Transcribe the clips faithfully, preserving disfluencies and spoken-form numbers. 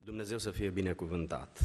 Dumnezeu să fie binecuvântat.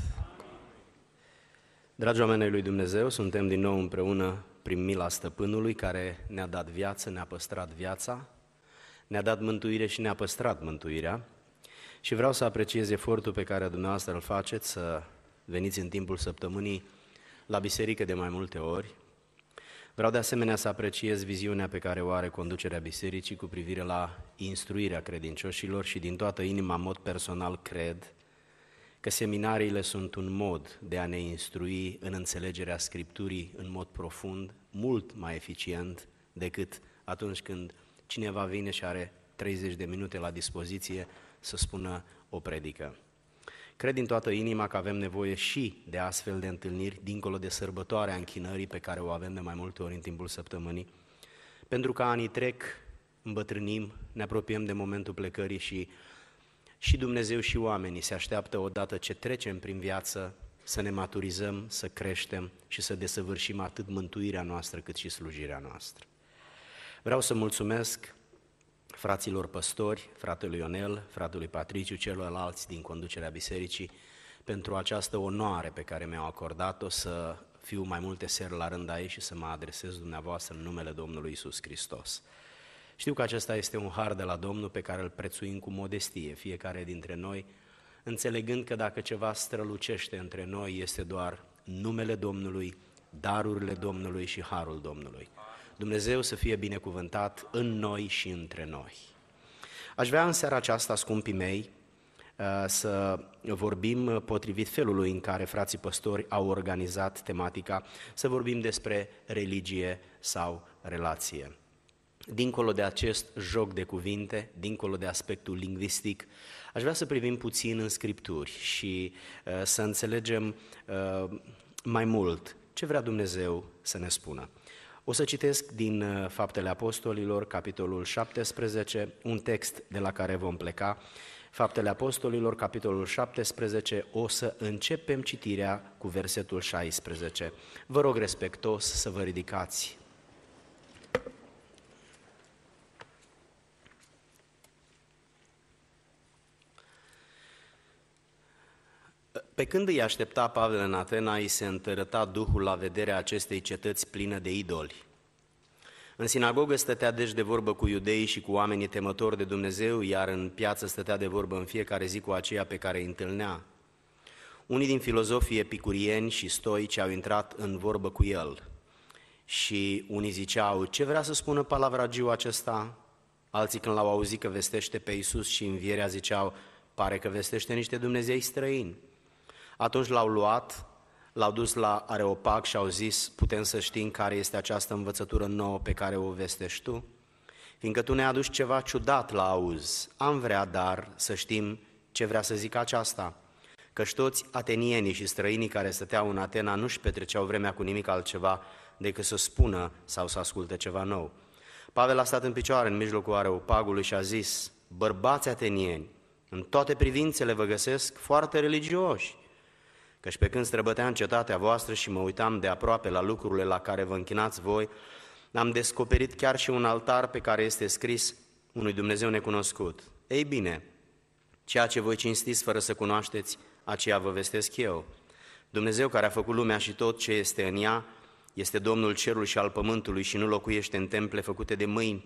Dragi oameni ai lui Dumnezeu, suntem din nou împreună prin mila Stăpânului care ne-a dat viață, ne-a păstrat viața, ne-a dat mântuire și ne-a păstrat mântuirea. Și vreau să apreciez efortul pe care dumneavoastră îl faceți, să veniți în timpul săptămânii la biserică de mai multe ori. Vreau de asemenea să apreciez viziunea pe care o are conducerea bisericii cu privire la instruirea credincioșilor și din toată inima, în mod personal, cred că seminariile sunt un mod de a ne instrui în înțelegerea Scripturii în mod profund, mult mai eficient decât atunci când cineva vine și are treizeci de minute la dispoziție să spună o predică. Cred din toată inima că avem nevoie și de astfel de întâlniri, dincolo de sărbătoarea închinării pe care o avem de mai multe ori în timpul săptămânii, pentru că anii trec, îmbătrânim, ne apropiem de momentul plecării și și Dumnezeu și oamenii se așteaptă odată ce trecem prin viață să ne maturizăm, să creștem și să desăvârșim atât mântuirea noastră cât și slujirea noastră. Vreau să mulțumesc fraților păstori, fratelui Ionel, fratelui Patriciu, celorlalți din conducerea bisericii, pentru această onoare pe care mi-au acordat-o să fiu mai multe seri la rând aici și să mă adresez dumneavoastră în numele Domnului Iisus Hristos. Știu că acesta este un har de la Domnul pe care îl prețuim cu modestie, fiecare dintre noi, înțelegând că dacă ceva strălucește între noi este doar numele Domnului, darurile Domnului și harul Domnului. Dumnezeu să fie binecuvântat în noi și între noi. Aș vrea în seara aceasta, scumpii mei, să vorbim potrivit felului în care frații păstori au organizat tematica, să vorbim despre religie sau relație. Dincolo de acest joc de cuvinte, dincolo de aspectul lingvistic, aș vrea să privim puțin în Scripturi și uh, să înțelegem uh, mai mult ce vrea Dumnezeu să ne spună. O să citesc din uh, Faptele Apostolilor, capitolul șaptesprezece, un text de la care vom pleca. Faptele Apostolilor, capitolul șaptesprezece, o să începem citirea cu versetul șaisprezece. Vă rog respectos să vă ridicați. Pe când îi aștepta Pavel în Atena, îi se întărăta Duhul la vederea acestei cetăți plină de idoli. În sinagogă stătea deci de vorbă cu iudeii și cu oamenii temători de Dumnezeu, iar în piață stătea de vorbă în fiecare zi cu aceia pe care îi întâlnea. Unii din filozofii epicurieni și stoici au intrat în vorbă cu el și unii ziceau, ce vrea să spună palavragiul acesta? Alții când l-au auzit că vestește pe Iisus și învierea ziceau, pare că vestește niște dumnezei străini. Atunci l-au luat, l-au dus la Areopag și au zis, putem să știm care este această învățătură nouă pe care o vestești tu? Fiindcă tu ne aduci ceva ciudat la auz, am vrea dar să știm ce vrea să zică aceasta. Căci toți atenienii și străinii care stăteau în Atena nu-și petreceau vremea cu nimic altceva decât să spună sau să asculte ceva nou. Pavel a stat în picioare în mijlocul Areopagului și a zis, bărbați atenieni, în toate privințele vă găsesc foarte religioși. Căci pe când străbăteam cetatea voastră și mă uitam de aproape la lucrurile la care vă închinați voi, am descoperit chiar și un altar pe care este scris unui Dumnezeu necunoscut. Ei bine, ceea ce voi cinstiți fără să cunoașteți, aceea vă vestesc eu. Dumnezeu care a făcut lumea și tot ce este în ea, este Domnul cerului și al pământului și nu locuiește în temple făcute de mâini.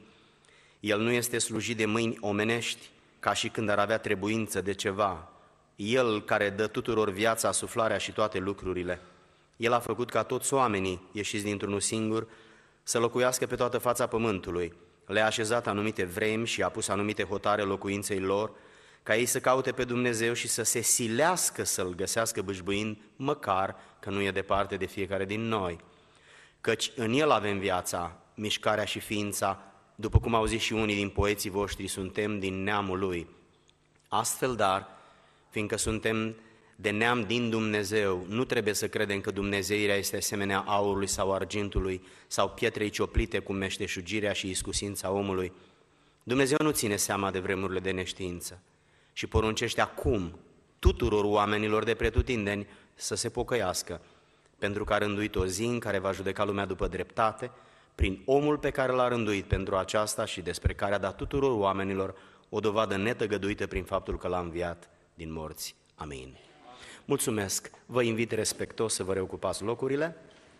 El nu este slujit de mâini omenești, ca și când ar avea trebuință de ceva. El care dă tuturor viața, suflarea și toate lucrurile. El a făcut ca toți oamenii, ieșiți dintr-unul singur, să locuiască pe toată fața pământului. Le-a așezat anumite vremi și a pus anumite hotare locuinței lor, ca ei să caute pe Dumnezeu și să se silească să-L găsească bâșbâind, măcar că nu e departe de fiecare din noi. Căci în El avem viața, mișcarea și ființa, după cum au zis și unii din poeții voștri, suntem din neamul Lui. Astfel, dar, fiindcă suntem de neam din Dumnezeu, nu trebuie să credem că dumnezeirea este asemenea aurului sau argintului sau pietrei cioplite cu meșteșugirea și iscusința omului. Dumnezeu nu ține seama de vremurile de neștiință și poruncește acum tuturor oamenilor de pretutindeni să se pocăiască, pentru că a rânduit o zi în care va judeca lumea după dreptate, prin omul pe care l-a rânduit pentru aceasta și despre care a dat tuturor oamenilor o dovadă netăgăduită prin faptul că l-a înviat din morți. Amin. Mulțumesc. Vă invit respectos să vă reocupați locurile.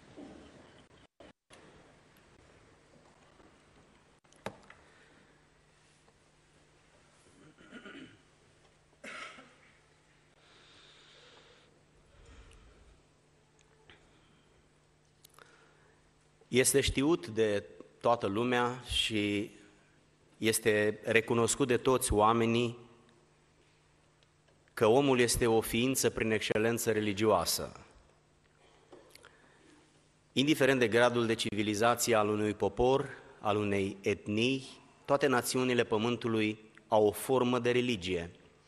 Este știut de toată lumea și este recunoscut de toți oamenii că omul este o ființă prin excelență religioasă. Indiferent de gradul de civilizație al unui popor, al unei etnii, toate națiunile Pământului au o formă de religie.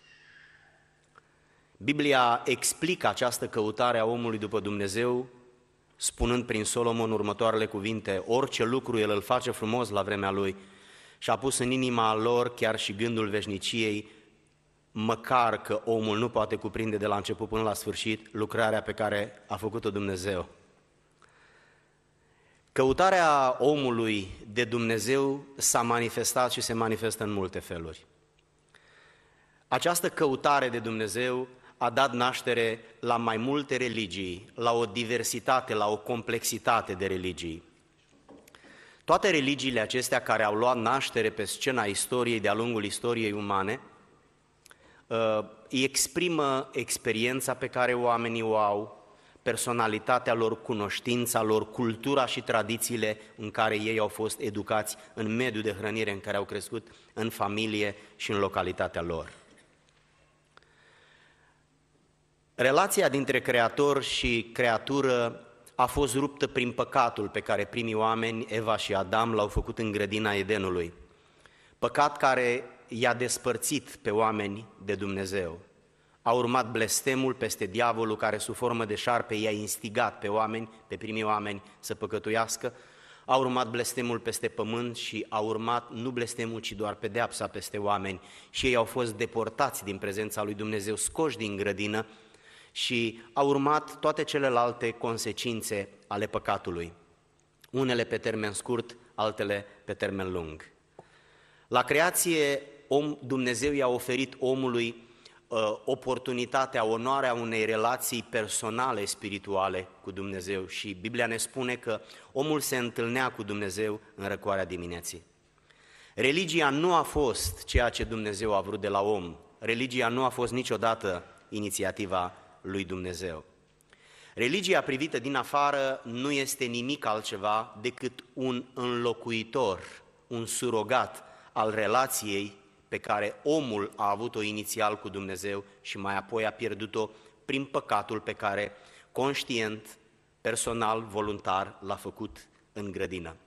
Biblia explică această căutare a omului după Dumnezeu, spunând prin Solomon următoarele cuvinte: orice lucru el îl face frumos la vremea lui și a pus în inima lor chiar și gândul veșniciei, măcar că omul nu poate cuprinde de la început până la sfârșit lucrarea pe care a făcut-o Dumnezeu. Căutarea omului de Dumnezeu s-a manifestat și se manifestă în multe feluri. Această căutare de Dumnezeu a dat naștere la mai multe religii, la o diversitate, la o complexitate de religii. Toate religiile acestea care au luat naștere pe scena istoriei, de-a lungul istoriei umane, îi exprimă experiența pe care oamenii o au, personalitatea lor, cunoștința lor, cultura și tradițiile în care ei au fost educați, în mediul de hrănire în care au crescut, în familie și în localitatea lor. Relația dintre creator și creatură a fost ruptă prin păcatul pe care primii oameni, Eva și Adam, l-au făcut în grădina Edenului. Păcat care i-a despărțit pe oameni de Dumnezeu. A urmat blestemul peste diavolul care sub formă de șarpe i-a instigat pe oameni, pe primii oameni să păcătuiască. A urmat blestemul peste pământ și a urmat nu blestemul, ci doar pedeapsa peste oameni. Și ei au fost deportați din prezența lui Dumnezeu, scoși din grădină, și au urmat toate celelalte consecințe ale păcatului. Unele pe termen scurt, altele pe termen lung. La creație, om, Dumnezeu i-a oferit omului uh, oportunitatea, onoarea unei relații personale, spirituale cu Dumnezeu și Biblia ne spune că omul se întâlnea cu Dumnezeu în răcoarea dimineții. Religia nu a fost ceea ce Dumnezeu a vrut de la om. Religia nu a fost niciodată inițiativa lui Dumnezeu. Religia privită din afară nu este nimic altceva decât un înlocuitor, un surogat al relației pe care omul a avut-o inițial cu Dumnezeu și mai apoi a pierdut-o prin păcatul pe care conștient, personal, voluntar l-a făcut în grădină.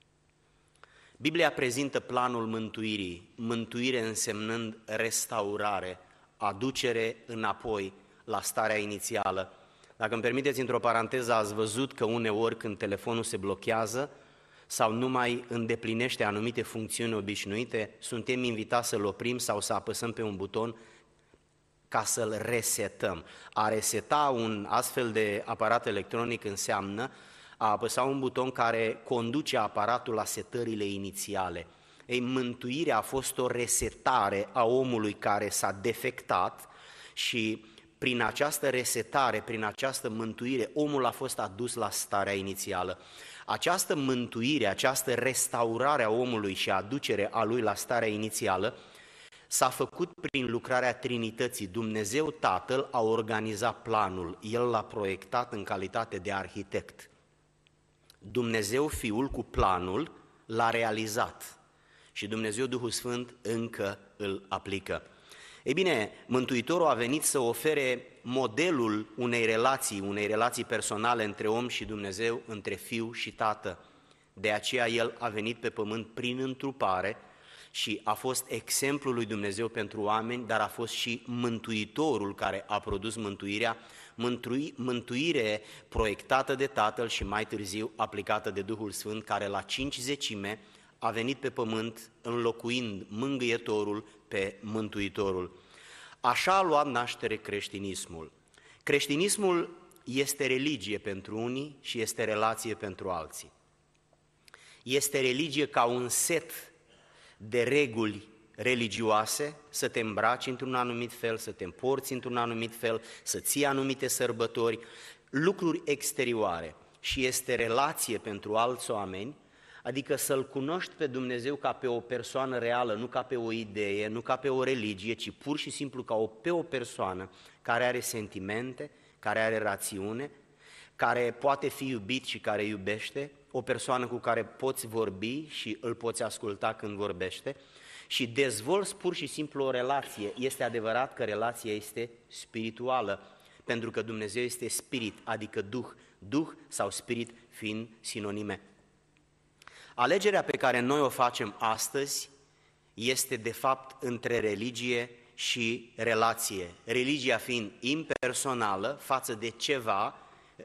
Biblia prezintă planul mântuirii, mântuire însemnând restaurare, aducere înapoi la starea inițială. Dacă îmi permiteți, într-o paranteză, ați văzut că uneori când telefonul se blochează sau nu mai îndeplinește anumite funcțiuni obișnuite, suntem invitați să-l oprim sau să apăsăm pe un buton ca să-l resetăm. A reseta un astfel de aparat electronic înseamnă a apăsa un buton care conduce aparatul la setările inițiale. Ei, mântuirea a fost o resetare a omului care s-a defectat și prin această resetare, prin această mântuire, omul a fost adus la starea inițială. Această mântuire, această restaurare a omului și aducere a lui la starea inițială s-a făcut prin lucrarea Trinității. Dumnezeu Tatăl a organizat planul, El l-a proiectat în calitate de arhitect. Dumnezeu Fiul cu planul l-a realizat și Dumnezeu Duhul Sfânt încă îl aplică. Ei bine, Mântuitorul a venit să ofere modelul unei relații, unei relații personale între om și Dumnezeu, între Fiu și Tată. De aceea El a venit pe pământ prin întrupare și a fost exemplul lui Dumnezeu pentru oameni, dar a fost și Mântuitorul care a produs mântuirea, mântui, mântuire proiectată de Tatăl și mai târziu aplicată de Duhul Sfânt, care la cinci zecime a venit pe pământ înlocuind mângâietorul pe Mântuitorul. Așa a luat naștere creștinismul. Creștinismul este religie pentru unii și este relație pentru alții. Este religie ca un set de reguli religioase, să te îmbraci într-un anumit fel, să te împorți într-un anumit fel, să ții anumite sărbători, lucruri exterioare. Și este relație pentru alți oameni, adică să-L cunoști pe Dumnezeu ca pe o persoană reală, nu ca pe o idee, nu ca pe o religie, ci pur și simplu ca o, pe o persoană care are sentimente, care are rațiune, care poate fi iubit și care iubește, o persoană cu care poți vorbi și îl poți asculta când vorbește și dezvolți pur și simplu o relație. Este adevărat că relația este spirituală, pentru că Dumnezeu este spirit, adică Duh, Duh sau spirit fiind sinonime. Alegerea pe care noi o facem astăzi este de fapt între religie și relație. Religia fiind impersonală față de ceva,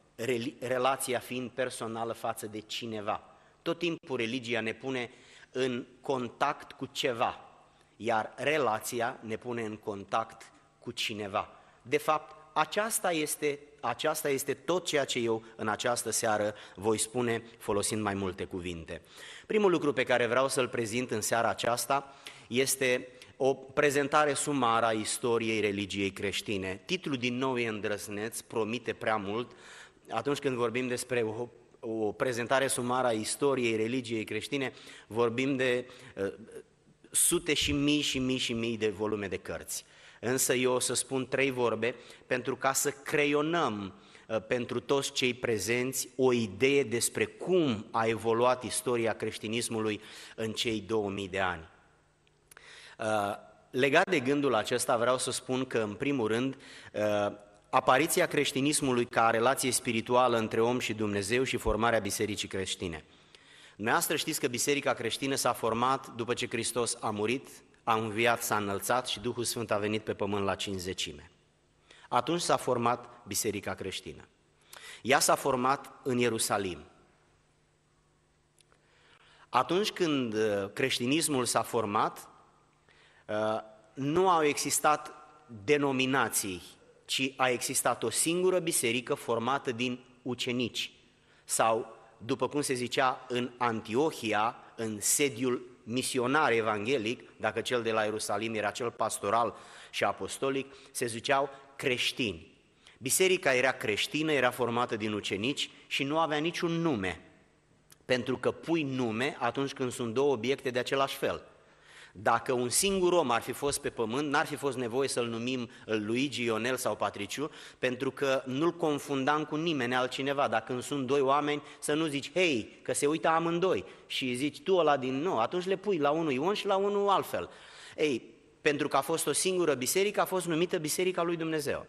relația fiind personală față de cineva. Tot timpul religia ne pune în contact cu ceva, iar relația ne pune în contact cu cineva. De fapt, aceasta este, aceasta este tot ceea ce eu în această seară voi spune folosind mai multe cuvinte. Primul lucru pe care vreau să-l prezint în seara aceasta este o prezentare sumară a istoriei religiei creștine. Titlul din nou e îndrăzneț, promite prea mult. Atunci când vorbim despre o, o prezentare sumară a istoriei religiei creștine, vorbim de uh, sute și mii și mii și mii de volume de cărți. Însă eu o să spun trei vorbe pentru ca să creionăm uh, pentru toți cei prezenți o idee despre cum a evoluat istoria creștinismului în cei două mii de ani. Uh, legat de gândul acesta vreau să spun că în primul rând uh, apariția creștinismului ca relație spirituală între om și Dumnezeu și formarea bisericii creștine. Dumneavoastră știți că biserica creștină s-a format după ce Hristos a murit, a înviat, s-a înălțat și Duhul Sfânt a venit pe pământ la cincizecime. Atunci s-a format biserica creștină. Ea s-a format în Ierusalim. Atunci când creștinismul s-a format, nu au existat denominații, ci a existat o singură biserică formată din ucenici sau, după cum se zicea în Antiohia, în sediul misionar evanghelic, dacă cel de la Ierusalim era cel pastoral și apostolic, se ziceau creștini. Biserica era creștină, era formată din ucenici și nu avea niciun nume, pentru că pui nume atunci când sunt două obiecte de același fel. Dacă un singur om ar fi fost pe pământ, n-ar fi fost nevoie să-l numim Luigi, Ionel sau Patriciu, pentru că nu-l confundam cu nimeni altcineva. Dacă când sunt doi oameni, să nu zici, hei, că se uită amândoi și zici tu ăla din nou, atunci le pui la unul Ion și la unul altfel. Ei, pentru că a fost o singură biserică, a fost numită Biserica lui Dumnezeu.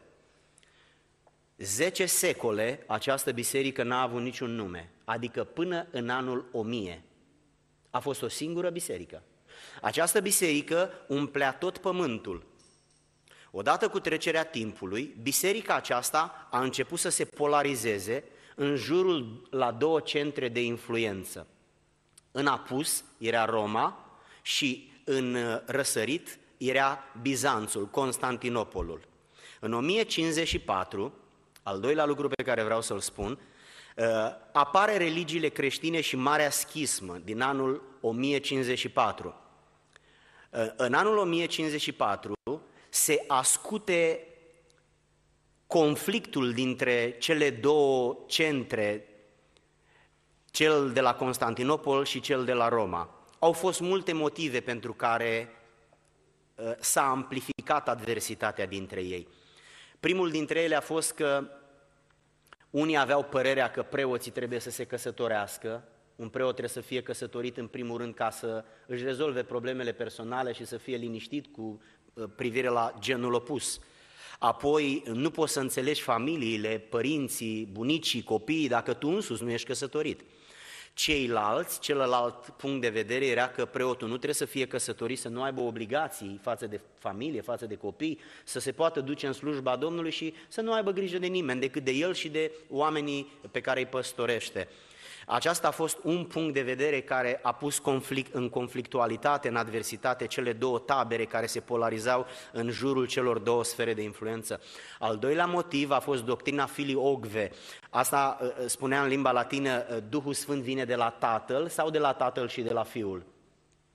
Zece secole această biserică n-a avut niciun nume, adică până în anul o mie. A fost o singură biserică. Această biserică umplea tot pământul. Odată cu trecerea timpului, biserica aceasta a început să se polarizeze în jurul la două centre de influență. În apus era Roma și în răsărit era Bizanțul, Constantinopolul. În o mie cincizeci și patru, al doilea lucru pe care vreau să-l spun, apare religiile creștine și Marea Schismă din anul o mie cincizeci și patru. În anul o mie cincizeci și patru se ascute conflictul dintre cele două centre, cel de la Constantinopol și cel de la Roma. Au fost multe motive pentru care s-a amplificat adversitatea dintre ei. Primul dintre ele a fost că unii aveau părerea că preoții trebuie să se căsătorească. Un preot trebuie să fie căsătorit în primul rând ca să își rezolve problemele personale și să fie liniștit cu privire la genul opus. Apoi nu poți să înțelegi familiile, părinții, bunicii, copiii dacă tu însuți nu ești căsătorit. Ceilalți, celălalt punct de vedere era că preotul nu trebuie să fie căsătorit, să nu aibă obligații față de familie, față de copii, să se poată duce în slujba Domnului și să nu aibă grijă de nimeni decât de el și de oamenii pe care îi păstorește. Aceasta a fost un punct de vedere care a pus conflict, în conflictualitate, în adversitate, cele două tabere care se polarizau în jurul celor două sfere de influență. Al doilea motiv a fost doctrina filii-ogve. Asta spunea în limba latină, Duhul Sfânt vine de la Tatăl sau de la Tatăl și de la Fiul?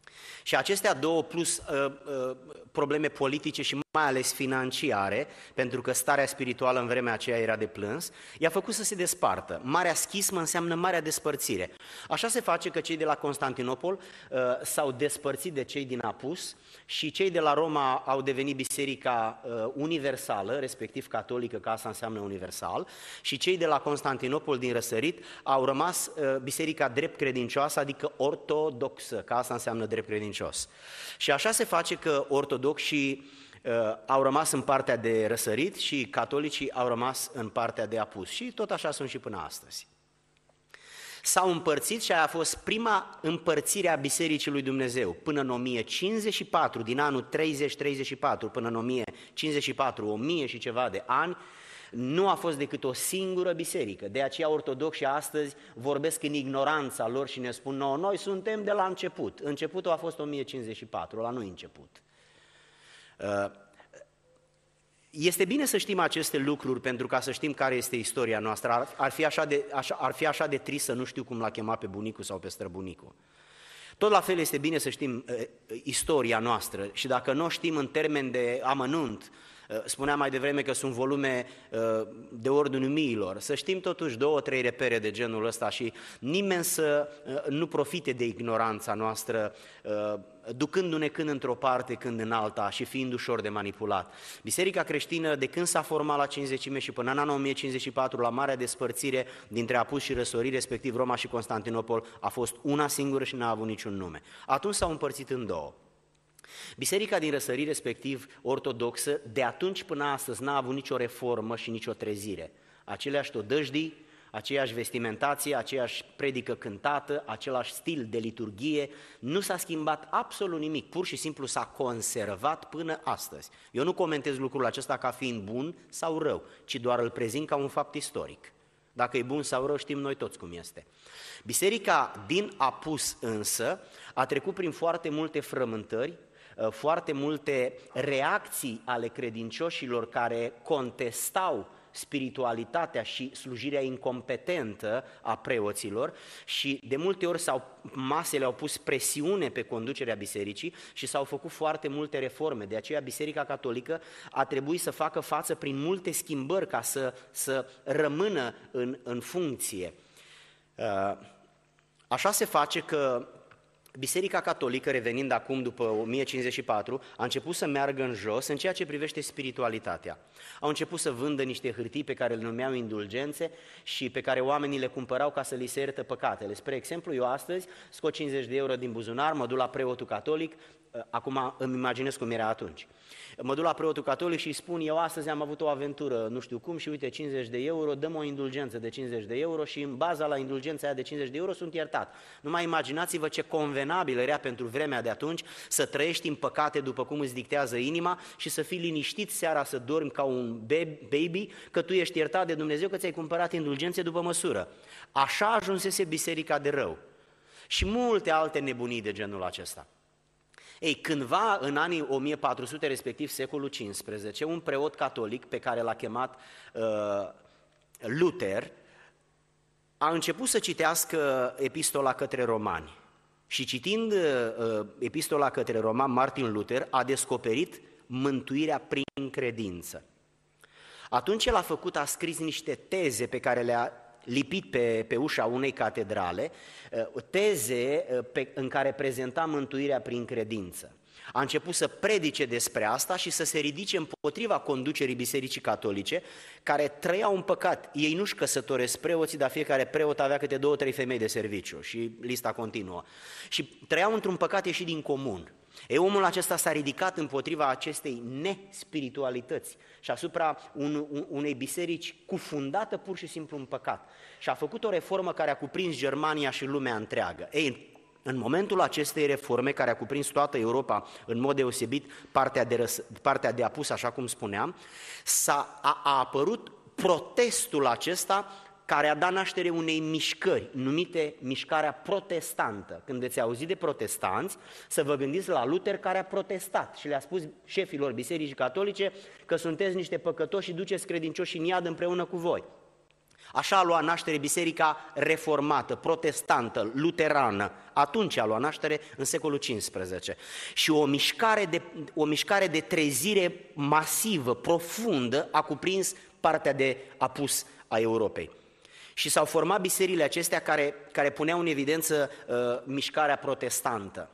Și acestea două, plus uh, uh, probleme politice și mai ales financiare, pentru că starea spirituală în vremea aceea era de plâns, i-a făcut să se despartă. Marea schismă înseamnă marea despărțire. Așa se face că cei de la Constantinopol uh, s-au despărțit de cei din Apus și cei de la Roma au devenit biserica uh, universală, respectiv catolică, că asta înseamnă universal, și cei de la Constantinopol din răsărit au rămas uh, biserica drept credincioasă, adică ortodoxă, că asta înseamnă drept credincios. Și așa se face că ortodoxii uh, au rămas în partea de răsărit și catolicii au rămas în partea de apus. Și tot așa sunt și până astăzi. S-au împărțit și aia a fost prima împărțire a Bisericii lui Dumnezeu până în o mie cincizeci și patru, din anul treizeci treizeci și patru până în o mie cincizeci și patru, o mie și ceva de ani, nu a fost decât o singură biserică. De aceea ortodoxii astăzi vorbesc în ignoranța lor și ne spun, no, noi suntem de la început. Începutul a fost o mie cincizeci și patru, ăla nu început. Este bine să știm aceste lucruri pentru ca să știm care este istoria noastră. Ar, ar, fi, așa de, așa, ar fi așa de trist să nu știu cum l-a chemat pe bunicul sau pe străbunicul. Tot la fel este bine să știm uh, istoria noastră și dacă nu o știm în termen de amănunt, uh, spuneam mai devreme că sunt volume uh, de ordinul miilor, să știm totuși două, trei repere de genul ăsta și nimeni să uh, nu profite de ignoranța noastră, uh, ducându-ne când într-o parte, când în alta și fiind ușor de manipulat. Biserica creștină, de când s-a format la cincizecime și până în anul o mie cincizeci și patru, la marea despărțire dintre apus și răsărit, respectiv Roma și Constantinopol, a fost una singură și n-a avut niciun nume. Atunci s-au împărțit în două. Biserica din răsărit, respectiv ortodoxă, de atunci până astăzi n-a avut nicio reformă și nicio trezire. Aceleași todăjdii, aceeași vestimentație, aceeași predică cântată, același stil de liturghie, nu s-a schimbat absolut nimic, pur și simplu s-a conservat până astăzi. Eu nu comentez lucrul acesta ca fiind bun sau rău, ci doar îl prezint ca un fapt istoric. Dacă e bun sau rău, știm noi toți cum este. Biserica din apus însă a trecut prin foarte multe frământări, foarte multe reacții ale credincioșilor care contestau spiritualitatea și slujirea incompetentă a preoților și de multe ori s-au, masele au pus presiune pe conducerea bisericii și s-au făcut foarte multe reforme. De aceea Biserica Catolică a trebuit să facă față prin multe schimbări ca să, să rămână în, în funcție. Așa se face că Biserica Catolică, revenind acum după o mie cincizeci și patru, a început să meargă în jos în ceea ce privește spiritualitatea. Au început să vândă niște hârtii pe care le numeau indulgențe și pe care oamenii le cumpărau ca să li se iertă păcatele. Spre exemplu, eu astăzi scot cincizeci de euro din buzunar, mă duc la preotul catolic, acum îmi imaginez cum era atunci. Mă duc la preotul catolic și îi spun, eu astăzi am avut o aventură, nu știu cum, și uite, cincizeci de euro, dăm o indulgență de cincizeci de euro și în baza la indulgența aia de cincizeci de euro sunt iertat. Numai imaginați-vă ce convenabil era pentru vremea de atunci să trăiești în păcate după cum îți dictează inima și să fii liniștit seara să dormi ca un baby, că tu ești iertat de Dumnezeu, că ți-ai cumpărat indulgențe după măsură. Așa ajunsese biserica de rău și multe alte nebunii de genul acesta. Ei, cândva, în anii o mie patru sute, respectiv secolul cincisprezece, un preot catolic pe care l-a chemat uh, Luther a început să citească epistola către romani și citind uh, epistola către romani, Martin Luther a descoperit mântuirea prin credință. Atunci el a făcut, a scris niște teze pe care le-a lipit pe, pe ușa unei catedrale, teze pe, în care prezenta mântuirea prin credință. A început să predice despre asta și să se ridice împotriva conducerii Bisericii Catolice, care trăiau în păcat. Ei nu-și căsătoresc preoții, dar fiecare preot avea câte două, trei femei de serviciu și lista continuă. Și trăiau într-un păcat ieșit din comun. Ei, omul acesta s-a ridicat împotriva acestei nespiritualități și asupra un, un, unei biserici cufundată pur și simplu în păcat. Și a făcut o reformă care a cuprins Germania și lumea întreagă. Ei, în momentul acestei reforme, care a cuprins toată Europa, în mod deosebit partea de, răs, partea de apus, așa cum spuneam, s-a, a, a apărut protestul acesta care a dat naștere unei mișcări, numite mișcarea protestantă. Când veți auzi de protestanți, să vă gândiți la Luther, care a protestat și le-a spus șefilor Bisericii Catolice că sunteți niște păcătoși și duceți credincioși în iad împreună cu voi. Așa a luat naștere biserica reformată, protestantă, luterană. Atunci a luat naștere în secolul cincisprezece. Și o mișcare de, o mișcare de trezire masivă, profundă, a cuprins partea de apus a Europei. Și s-au format bisericile acestea care, care puneau în evidență uh, mișcarea protestantă.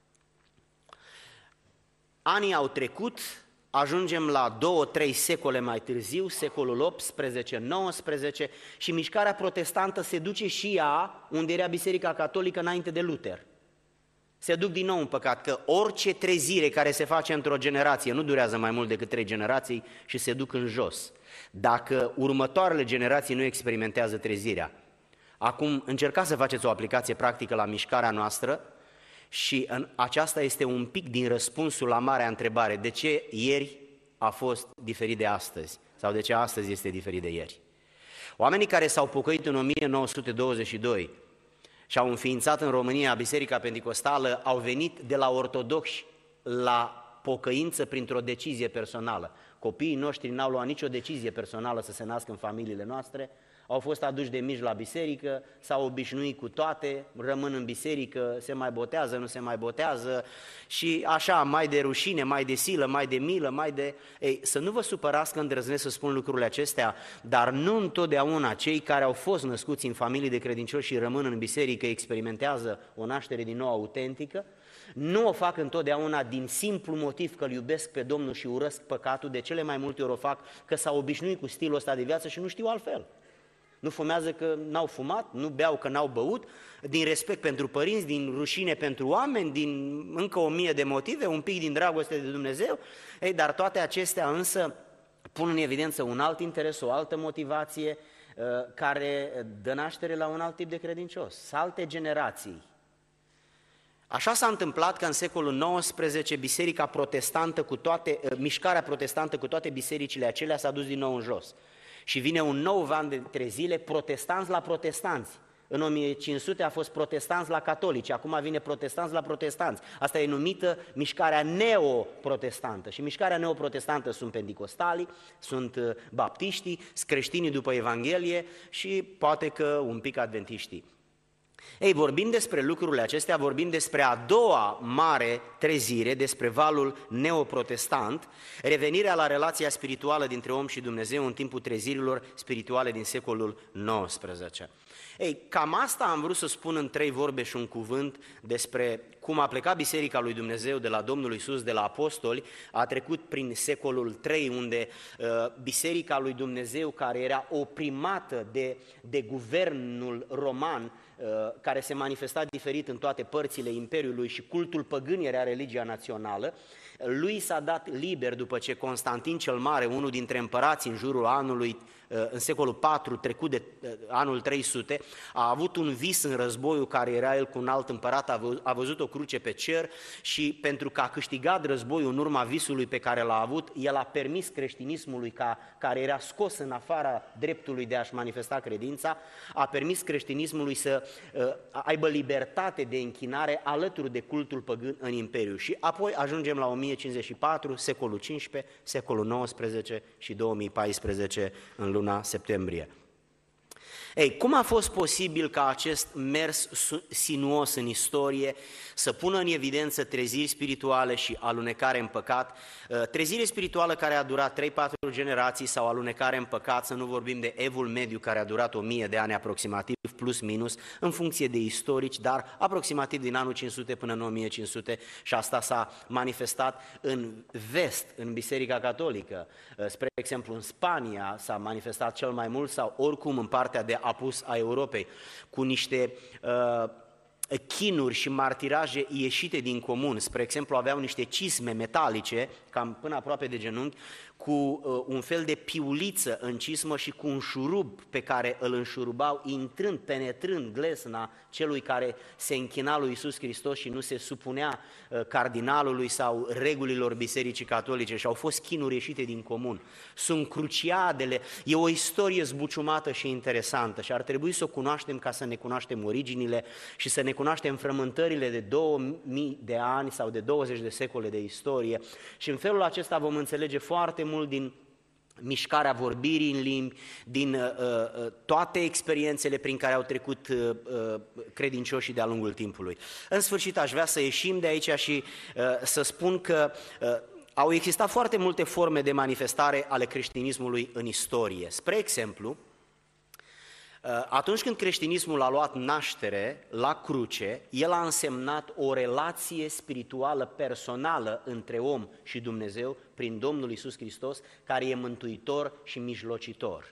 Anii au trecut, ajungem la două, trei secole mai târziu, secolul optsprezece nouăsprezece, și mișcarea protestantă se duce și ea unde era Biserica Catolică înainte de Luther. Se duc din nou în păcat, că orice trezire care se face într-o generație nu durează mai mult decât trei generații și se duc în jos. Dacă următoarele generații nu experimentează trezirea. Acum încercați să faceți o aplicație practică la mișcarea noastră și în, aceasta este un pic din răspunsul la marea întrebare: de ce ieri a fost diferit de astăzi? Sau de ce astăzi este diferit de ieri? Oamenii care s-au pocăit în o mie nouă sute douăzeci și doi și au înființat în România Biserica Penticostală au venit de la ortodoxi la pocăință printr-o decizie personală. Copiii noștri n-au luat nicio decizie personală să se nască în familiile noastre, au fost aduși de mici la biserică, s-au obișnuit cu toate, rămân în biserică, se mai botează, nu se mai botează și așa, mai de rușine, mai de silă, mai de milă, mai de... Ei, să nu vă supărați că îndrăznesc să spun lucrurile acestea, dar nu întotdeauna cei care au fost născuți în familii de credincioși și rămân în biserică experimentează o naștere din nou autentică. Nu o fac întotdeauna din simplu motiv că îl iubesc pe Domnul și urăsc păcatul, de cele mai multe ori o fac că s-au obișnuit cu stilul ăsta de viață și nu știu altfel. Nu fumează că n-au fumat, nu beau că n-au băut, din respect pentru părinți, din rușine pentru oameni, din încă o mie de motive, un pic din dragoste de Dumnezeu. Ei, dar toate acestea însă pun în evidență un alt interes, o altă motivație care dă naștere la un alt tip de credincios, alte generații. Așa s-a întâmplat că în secolul nouăsprezece biserica protestantă cu toate, mișcarea protestantă cu toate bisericile acelea s-a dus din nou în jos. Și vine un nou van de zile, protestanți la protestanți. În o mie cinci sute a fost protestanți la catolici, acum vine protestanți la protestanți. Asta e numită mișcarea neoprotestantă. Și mișcarea neoprotestantă sunt penticostalii, sunt baptiștii, sunt creștinii după Evanghelie și poate că un pic adventiștii. Ei, vorbim despre lucrurile acestea, vorbim despre a doua mare trezire, despre valul neoprotestant, revenirea la relația spirituală dintre om și Dumnezeu în timpul trezirilor spirituale din secolul nouăsprezece. Ei, cam asta am vrut să spun în trei vorbe și un cuvânt despre cum a plecat Biserica lui Dumnezeu de la Domnul Iisus, de la apostoli, a trecut prin secolul trei, unde uh, Biserica lui Dumnezeu, care era oprimată de, de guvernul roman, care se manifesta diferit în toate părțile Imperiului și cultul păgân era religia națională, lui s-a dat liber după ce Constantin cel Mare, unul dintre împărații în jurul anului, în secolul patru, trecut de anul trei sute, a avut un vis în războiul care era el cu un alt împărat, a văzut o cruce pe cer și pentru că a câștigat războiul în urma visului pe care l-a avut, el a permis creștinismului ca, care era scos în afara dreptului de a-și manifesta credința, a permis creștinismului să uh, aibă libertate de închinare alături de cultul păgân în Imperiu. Și apoi ajungem la o mie cincizeci și patru, secolul cincisprezece, secolul nouăsprezece și două mii paisprezece în luna septembrie. Ei, cum a fost posibil ca acest mers sinuos în istorie să pună în evidență treziri spirituale și alunecare în păcat, trezire spirituală care a durat trei patru generații sau alunecare în păcat, să nu vorbim de evul mediu care a durat o mie de ani aproximativ, plus minus, în funcție de istorici, dar aproximativ din anul cinci sute până în o mie cinci sute și asta s-a manifestat în vest, în Biserica Catolică. Spre exemplu, în Spania s-a manifestat cel mai mult sau oricum în partea de apus a Europei, cu niște uh, chinuri și martiraje ieșite din comun. Spre exemplu, aveau niște cisme metalice, cam până aproape de genunchi, cu uh, un fel de piuliță în cismă și cu un șurub pe care îl înșurubau, intrând, penetrând glesna celui care se închina lui Iisus Hristos și nu se supunea uh, cardinalului sau regulilor Bisericii Catolice și au fost chinuri ieșite din comun. Sunt cruciadele, e o istorie zbuciumată și interesantă și ar trebui să o cunoaștem ca să ne cunoaștem originile și să ne cunoaștem frământările de două mii de ani sau de douăzeci de secole de istorie și în felul acesta vom înțelege foarte mult din mișcarea vorbirii în limbi, din uh, uh, toate experiențele prin care au trecut uh, uh, credincioșii de-a lungul timpului. În sfârșit, aș vrea să ieșim de aici și uh, să spun că uh, au existat foarte multe forme de manifestare ale creștinismului în istorie. Spre exemplu, atunci când creștinismul a luat naștere la cruce, el a însemnat o relație spirituală personală între om și Dumnezeu prin Domnul Iisus Hristos, care e mântuitor și mijlocitor.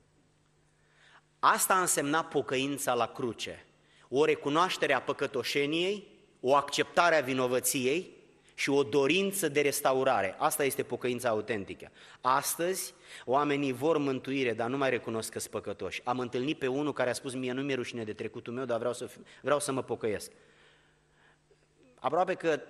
Asta a însemnat pocăința la cruce, o recunoaștere a păcătoșeniei, o acceptare a vinovăției și o dorință de restaurare. Asta este pocăința autentică. Astăzi, oamenii vor mântuire, dar nu mai recunosc că sunt păcătoși. Am întâlnit pe unul care a spus: mie nu mi-e rușine de trecutul meu, dar vreau să, vreau să mă pocăiesc. Aproape că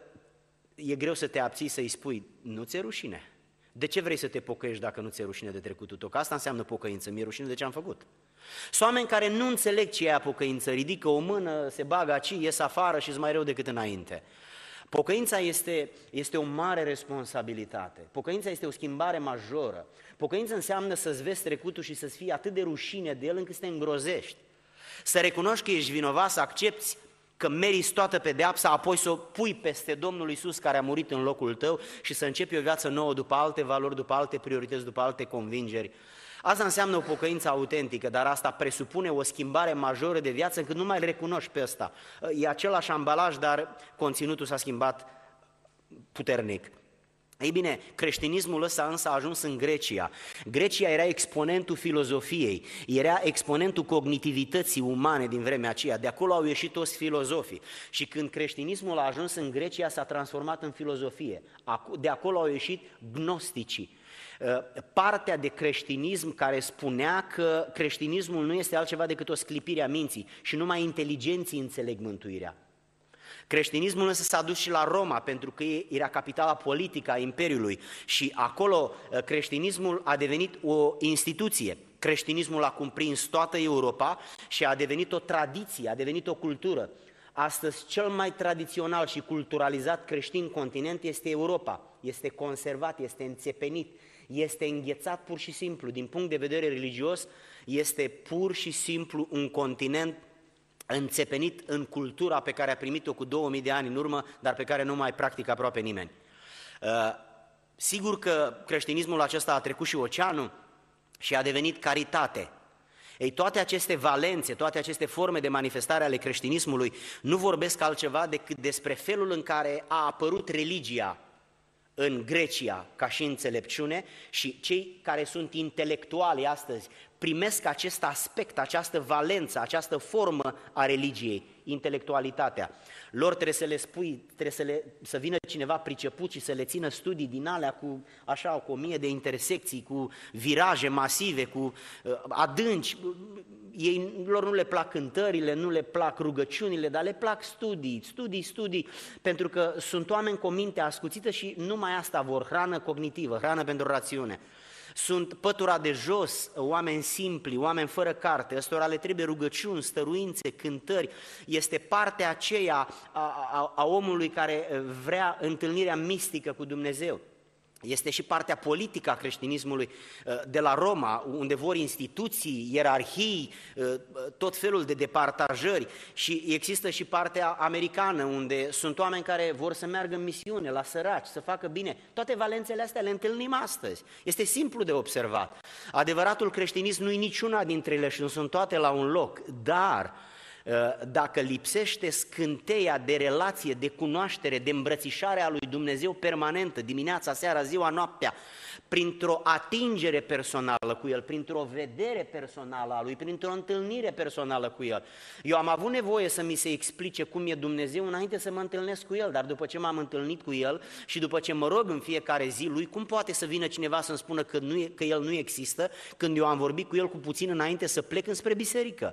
e greu să te abții să-i spui: nu ți-e rușine. De ce vrei să te pocăiești dacă nu ți-e rușine de trecutul tău? Că asta înseamnă pocăință, mi-e rușine de ce am făcut. Sunt oameni care nu înțeleg ce e aia pocăință, ridică o mână, se bagă aici, ies afară și-s mai rău decât înainte. Pocăința este, este o mare responsabilitate. Pocăința este o schimbare majoră. Pocăința înseamnă să-ți vezi trecutul și să-ți fie atât de rușine de el încât să te îngrozești. Să recunoști că ești vinovat, să accepți că meriți toată pedeapsa, apoi să o pui peste Domnul Iisus care a murit în locul tău și să începi o viață nouă după alte valori, după alte priorități, după alte convingeri. Asta înseamnă o pocăință autentică, dar asta presupune o schimbare majoră de viață încât nu mai recunoști pe ăsta. E același ambalaj, dar conținutul s-a schimbat puternic. Ei bine, creștinismul ăsta însă a ajuns în Grecia. Grecia era exponentul filozofiei, era exponentul cognitivității umane din vremea aceea. De acolo au ieșit toți filozofii. Și când creștinismul a ajuns în Grecia, s-a transformat în filozofie. De acolo au ieșit gnosticii. Partea de creștinism care spunea că creștinismul nu este altceva decât o sclipire a minții și numai inteligenții înțeleg mântuirea. Creștinismul însă s-a dus și la Roma, pentru că era capitala politică a Imperiului și acolo creștinismul a devenit o instituție. Creștinismul a cuprins toată Europa și a devenit o tradiție, a devenit o cultură. Astăzi, cel mai tradițional și culturalizat creștin continent este Europa. Este conservat, este înțepenit, este înghețat pur și simplu. Din punct de vedere religios, este pur și simplu un continent înțepenit în cultura pe care a primit-o cu două mii de ani în urmă, dar pe care nu mai practică aproape nimeni. Uh, sigur că creștinismul acesta a trecut și oceanul și a devenit caritate. Ei, toate aceste valențe, toate aceste forme de manifestare ale creștinismului nu vorbesc altceva decât despre felul în care a apărut religia în Grecia ca și înțelepciune și cei care sunt intelectuali astăzi primesc acest aspect, această valență, această formă a religiei, intelectualitatea. Lor trebuie să le spui, trebuie să, le, să vină cineva priceput și să le țină studii din alea cu, așa, cu o mie de intersecții, cu viraje masive, cu uh, adânci. Ei, lor nu le plac cântările, nu le plac rugăciunile, dar le plac studii, studii, studii, pentru că sunt oameni cu o minte ascuțită și numai asta vor, hrană cognitivă, hrană pentru rațiune. Sunt pătura de jos, oameni simpli, oameni fără carte, ăstora le trebuie rugăciuni, stăruințe, cântări. Este partea aceea a, a, a omului care vrea întâlnirea mistică cu Dumnezeu. Este și partea politică a creștinismului de la Roma, unde vor instituții, ierarhii, tot felul de departajări și există și partea americană, unde sunt oameni care vor să meargă în misiune, la săraci, să facă bine. Toate valențele astea le întâlnim astăzi. Este simplu de observat. Adevăratul creștinism nu e niciuna dintre ele și nu sunt toate la un loc, dar dacă lipsește scânteia de relație, de cunoaștere, de îmbrățișare a lui Dumnezeu permanentă, dimineața, seara, ziua, noaptea, printr-o atingere personală cu El, printr-o vedere personală a Lui, printr-o întâlnire personală cu El. Eu am avut nevoie să mi se explice cum e Dumnezeu înainte să mă întâlnesc cu El, dar după ce m-am întâlnit cu El și după ce mă rog în fiecare zi Lui, cum poate să vină cineva să-mi spună că, nu e, că El nu există, când eu am vorbit cu El cu puțin înainte să plec înspre biserică?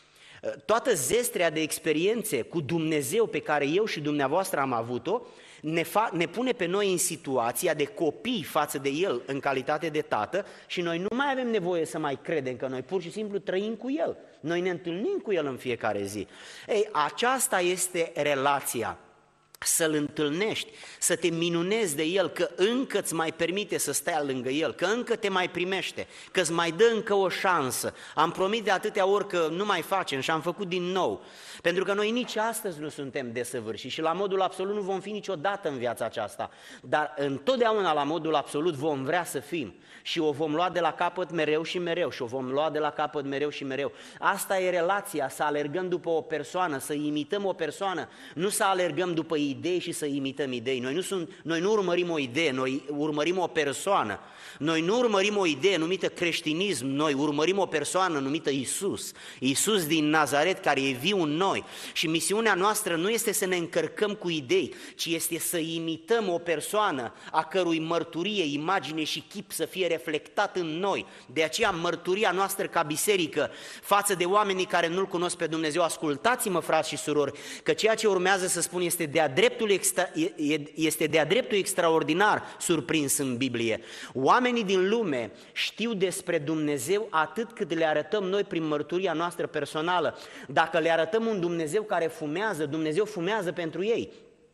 Toată zestrea de experiențe cu Dumnezeu pe care eu și dumneavoastră am avut-o ne, fa- ne pune pe noi în situația de copii față de El în calitate de tată și noi nu mai avem nevoie să mai credem, că noi pur și simplu trăim cu El. Noi ne întâlnim cu El în fiecare zi. Ei, aceasta este relația. să-L întâlnești, să te minunezi de El, că încă îți mai permite să stai lângă El, că încă te mai primește, că îți mai dă încă o șansă. Am promis de atâtea ori că nu mai facem și am făcut din nou. Pentru că noi nici astăzi nu suntem desăvârșiți și la modul absolut nu vom fi niciodată în viața aceasta, dar întotdeauna la modul absolut vom vrea să fim și o vom lua de la capăt mereu și mereu și o vom lua de la capăt mereu și mereu. Asta e relația, să alergăm după o persoană, să imităm o persoană, nu să alergăm după idei și să imităm idei. Noi nu, sunt, noi nu urmărim o idee, noi urmărim o persoană. Noi nu urmărim o idee numită creștinism, noi urmărim o persoană numită Iisus. Iisus din Nazaret, care e viu în noi. Și misiunea noastră nu este să ne încărcăm cu idei, ci este să imităm o persoană a cărui mărturie, imagine și chip să fie reflectat în noi. De aceea mărturia noastră ca biserică față de oamenii care nu-L cunosc pe Dumnezeu, ascultați-mă, frați și surori, că ceea ce urmează să spun este de-a dreptul, extra, este de-a dreptul extraordinar surprins în Biblie. Oamenii din lume știu despre Dumnezeu atât cât le arătăm noi prin mărturia noastră personală. Dacă le arătăm un Dumnezeu care fumează, Dumnezeu fumează pentru ei.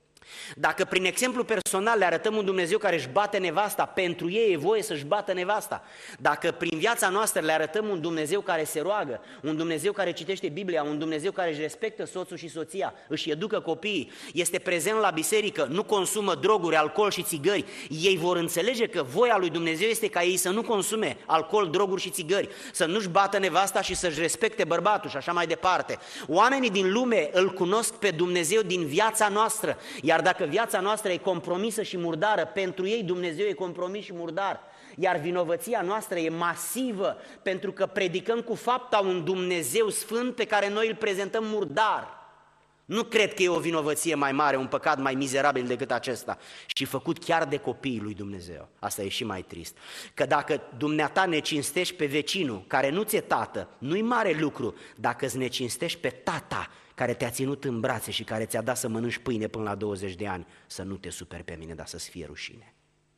Dacă prin exemplu personal le arătăm un Dumnezeu care își bate nevasta, pentru ei e voie să-și bată nevasta. Dacă prin viața noastră le arătăm un Dumnezeu care se roagă, un Dumnezeu care citește Biblia, un Dumnezeu care își respectă soțul și soția, își educă copiii, este prezent la biserică, nu consumă droguri, alcool și țigări, ei vor înțelege că voia lui Dumnezeu este ca ei să nu consume alcool, droguri și țigări, să nu-și bată nevasta și să-și respecte bărbatul și așa mai departe. Oamenii din lume îl cunosc pe Dumnezeu din viața noastră, iar dacă viața noastră e compromisă și murdară, pentru ei Dumnezeu e compromis și murdar. Iar vinovăția noastră e masivă, pentru că predicăm cu fapta un Dumnezeu sfânt pe care noi îl prezentăm murdar. Nu cred că e o vinovăție mai mare, un păcat mai mizerabil decât acesta. Și făcut chiar de copiii lui Dumnezeu. Asta e și mai trist. Că dacă dumneata ne cinstești pe vecinul, care nu ți-e tată, nu-i mare lucru. Dacă îți ne cinstești pe tata, care te-a ținut în brațe și care ți-a dat să mănânci pâine până la douăzeci de ani, să nu te superi pe mine, dar să-ți fie rușine.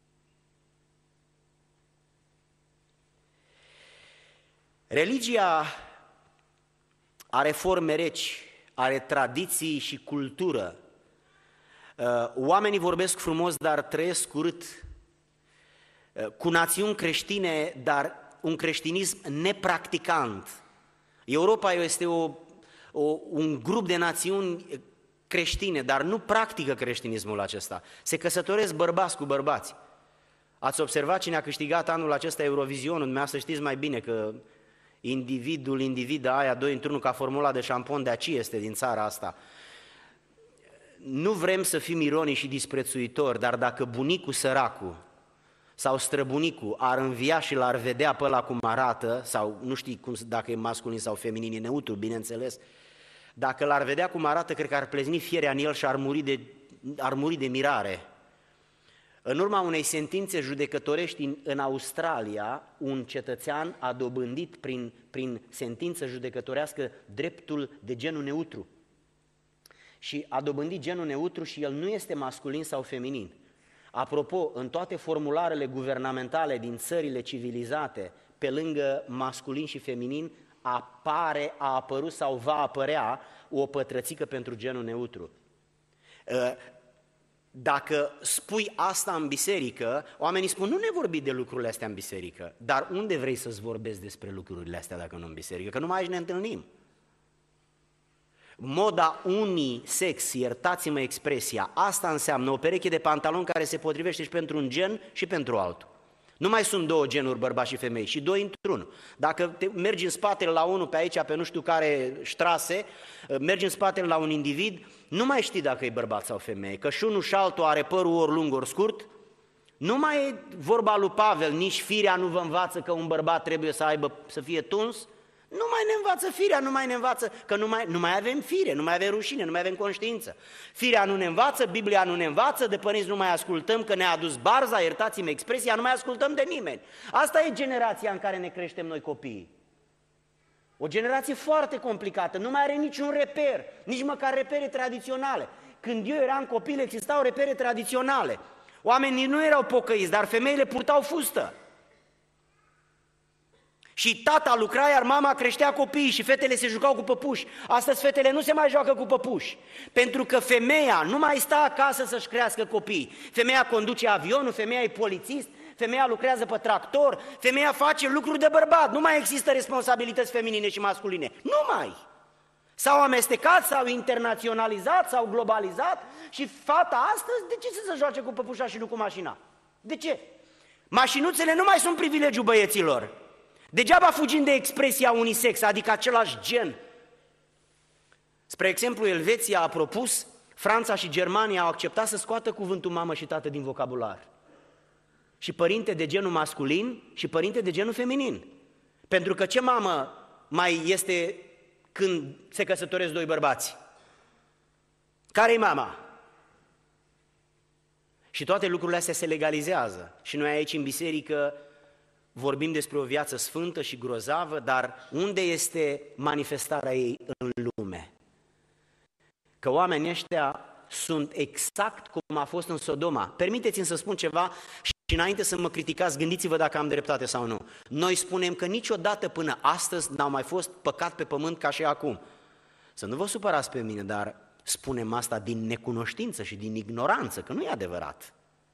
Religia are forme reci, are tradiții și cultură. Oamenii vorbesc frumos, dar trăiesc urât. Cu națiuni creștine, dar un creștinism nepracticant. Europa este o O, un grup de națiuni creștine, dar nu practică creștinismul acesta. Se căsătoresc bărbați cu bărbați. Ați observat cine a câștigat anul acesta Eurovizionul? Dumneavoastră știți mai bine că individul, individa aia, doi într-unul ca formula de șampon, de aici este din țara asta. Nu vrem să fim ironici și disprețuitori, dar dacă bunicul săracul sau străbunicul ar învia și l-ar vedea pe ăla cum arată, sau nu știi cum, dacă e masculin sau feminin, e neutru, bineînțeles, dacă l-ar vedea cum arată, cred că ar plezni fierea în el și ar muri de, ar muri de mirare. În urma unei sentințe judecătorești în, în Australia, un cetățean a dobândit prin, prin sentință judecătorească dreptul de genul neutru. Și a dobândit genul neutru și el nu este masculin sau feminin. Apropo, în toate formularele guvernamentale din țările civilizate, pe lângă masculin și feminin, apare, a apărut sau va apărea o pătrățică pentru genul neutru. Dacă spui asta în biserică, oamenii spun, nu ne vorbi de lucrurile astea în biserică, dar unde vrei să-ți vorbesc despre lucrurile astea dacă nu în biserică? Că numai aici ne întâlnim. Moda unisex, iertați-mă expresia, asta înseamnă o pereche de pantaloni care se potrivește și pentru un gen și pentru altul. Nu mai sunt două genuri, bărbați și femei, și doi într-unul. Dacă te mergi în spatele la unul pe aici, pe nu știu care ștrase, mergi în spatele la un individ, nu mai știi dacă e bărbat sau femeie, că și unul și altul are părul ori lung, ori scurt. Nu mai e vorba lui Pavel, nici firea nu vă învață că un bărbat trebuie să aibă, să fie tuns. Nu mai ne învață firea, nu mai ne învață, că nu mai, nu mai avem fire, nu mai avem rușine, nu mai avem conștiință. Firea nu ne învață, Biblia nu ne învață, de părinți nu mai ascultăm, că ne-a adus barza, iertați-mi expresia, nu mai ascultăm de nimeni. Asta e generația în care ne creștem noi copiii. O generație foarte complicată, nu mai are niciun reper, nici măcar repere tradiționale. Când eu eram copil existau repere tradiționale. Oamenii nu erau pocăiți, dar femeile purtau fustă. Și tata lucra, iar mama creștea copiii și fetele se jucau cu păpuși. Astăzi fetele nu se mai joacă cu păpuși, pentru că femeia nu mai stă acasă să-și crească copii. Femeia conduce avionul, femeia e polițist, femeia lucrează pe tractor, femeia face lucruri de bărbat. Nu mai există responsabilități feminine și masculine. Nu mai! S-au amestecat, s-au internaționalizat, s-au globalizat și fata astăzi, de ce să se joace cu păpușa și nu cu mașina? De ce? Mașinuțele nu mai sunt privilegiul băieților. Degeaba fugim de expresia unisex, adică același gen. Spre exemplu, Elveția a propus, Franța și Germania au acceptat să scoată cuvântul mamă și tată din vocabular. Și părinte de genul masculin și părinte de genul feminin. Pentru că ce mamă mai este când se căsătoresc doi bărbați? Care-i mama? Și toate lucrurile astea se legalizează. Și noi aici în biserică vorbim despre o viață sfântă și grozavă, dar unde este manifestarea ei în lume? Că oamenii ăștia sunt exact cum a fost în Sodoma. Permiteți-mi să spun ceva și înainte să mă criticați, gândiți-vă dacă am dreptate sau nu. Noi spunem că niciodată până astăzi n-au mai fost păcat pe pământ ca și acum. Să nu vă supărați pe mine, dar spunem asta din necunoștință și din ignoranță, că nu e adevărat.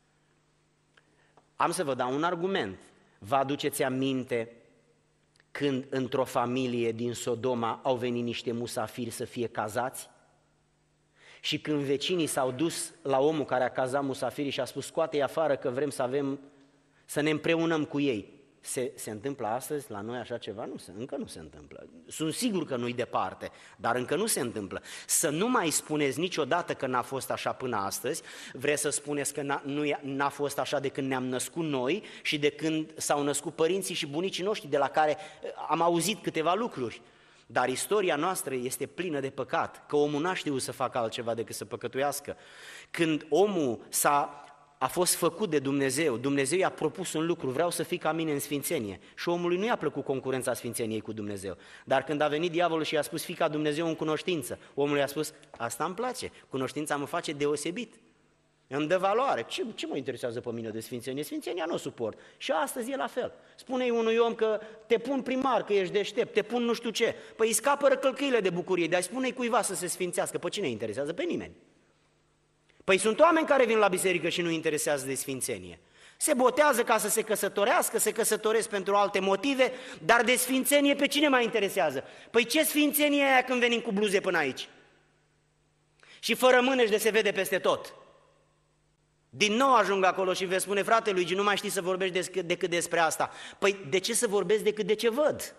Am să vă dau un argument. Vă aduceți aminte când într-o familie din Sodoma au venit niște musafiri să fie cazați? Și când vecinii s-au dus la omul care a cazat musafirii și a spus scoate-i afară că vrem să avem, să ne împreunăm cu ei. Se, se întâmplă astăzi la noi așa ceva? Nu se, încă nu se întâmplă. Sunt sigur că nu-i departe, dar încă nu se întâmplă. Să nu mai spuneți niciodată că n-a fost așa până astăzi, vreți să spuneți că n-a, nu n-a fost așa de când ne-am născut noi și de când s-au născut părinții și bunicii noștri, de la care am auzit câteva lucruri. Dar istoria noastră este plină de păcat, că omul n-a știut să facă altceva decât să păcătuiască. Când omul s-a, a fost făcut de Dumnezeu, Dumnezeu i-a propus un lucru, vreau să fii ca mine în sfințenie. Și omului nu i-a plăcut concurența sfințeniei cu Dumnezeu. Dar când a venit diavolul și i-a spus, fii ca Dumnezeu în cunoștință, omul i-a spus, asta îmi place, cunoștința mă face deosebit. Îmi dă valoare. Ce, ce mă interesează pe mine de sfințenie? Sfințenia nu o suport. Și astăzi e la fel. Spune-i unui om că te pun primar, că ești deștept, te pun nu știu ce. Păi îi scapără călcâile de bucurie, dar spune-i cuiva să se sfințească. Pe cine interesează? Pe nimeni. Păi sunt oameni care vin la biserică și nu interesează de sfințenie. Se botează ca să se căsătorească, se căsătoresc pentru alte motive, dar de sfințenie pe cine mai interesează? Păi ce sfințenie e aia când venim cu bluze până aici? Și fără mâneși de se vede peste tot. Din nou ajung acolo și veți spune, frate Luigi, nu mai știi să vorbești decât despre asta. Păi de ce să vorbesc decât de ce văd?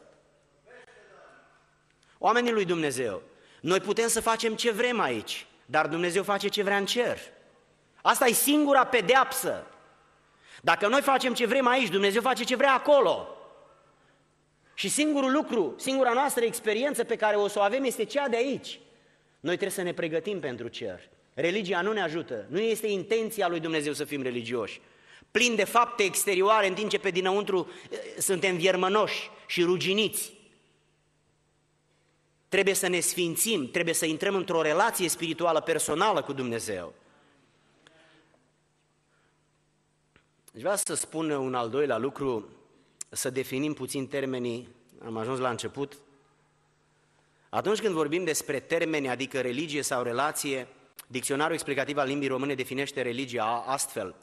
Oamenii lui Dumnezeu, noi putem să facem ce vrem aici, dar Dumnezeu face ce vrea în cer. Asta e singura pedeapsă. Dacă noi facem ce vrem aici, Dumnezeu face ce vrea acolo. Și singurul lucru, singura noastră experiență pe care o să o avem este cea de aici. Noi trebuie să ne pregătim pentru cer. Religia nu ne ajută, nu este intenția lui Dumnezeu să fim religioși. Plin de fapte exterioare, în timp ce pe dinăuntru suntem viermănoși și ruginiți. Trebuie să ne sfințim, trebuie să intrăm într-o relație spirituală personală cu Dumnezeu. Deci vreau să spun un al doilea lucru, să definim puțin termenii, am ajuns la început. Atunci când vorbim despre termeni, adică religie sau relație, Dicționarul explicativ al limbii române definește religia astfel: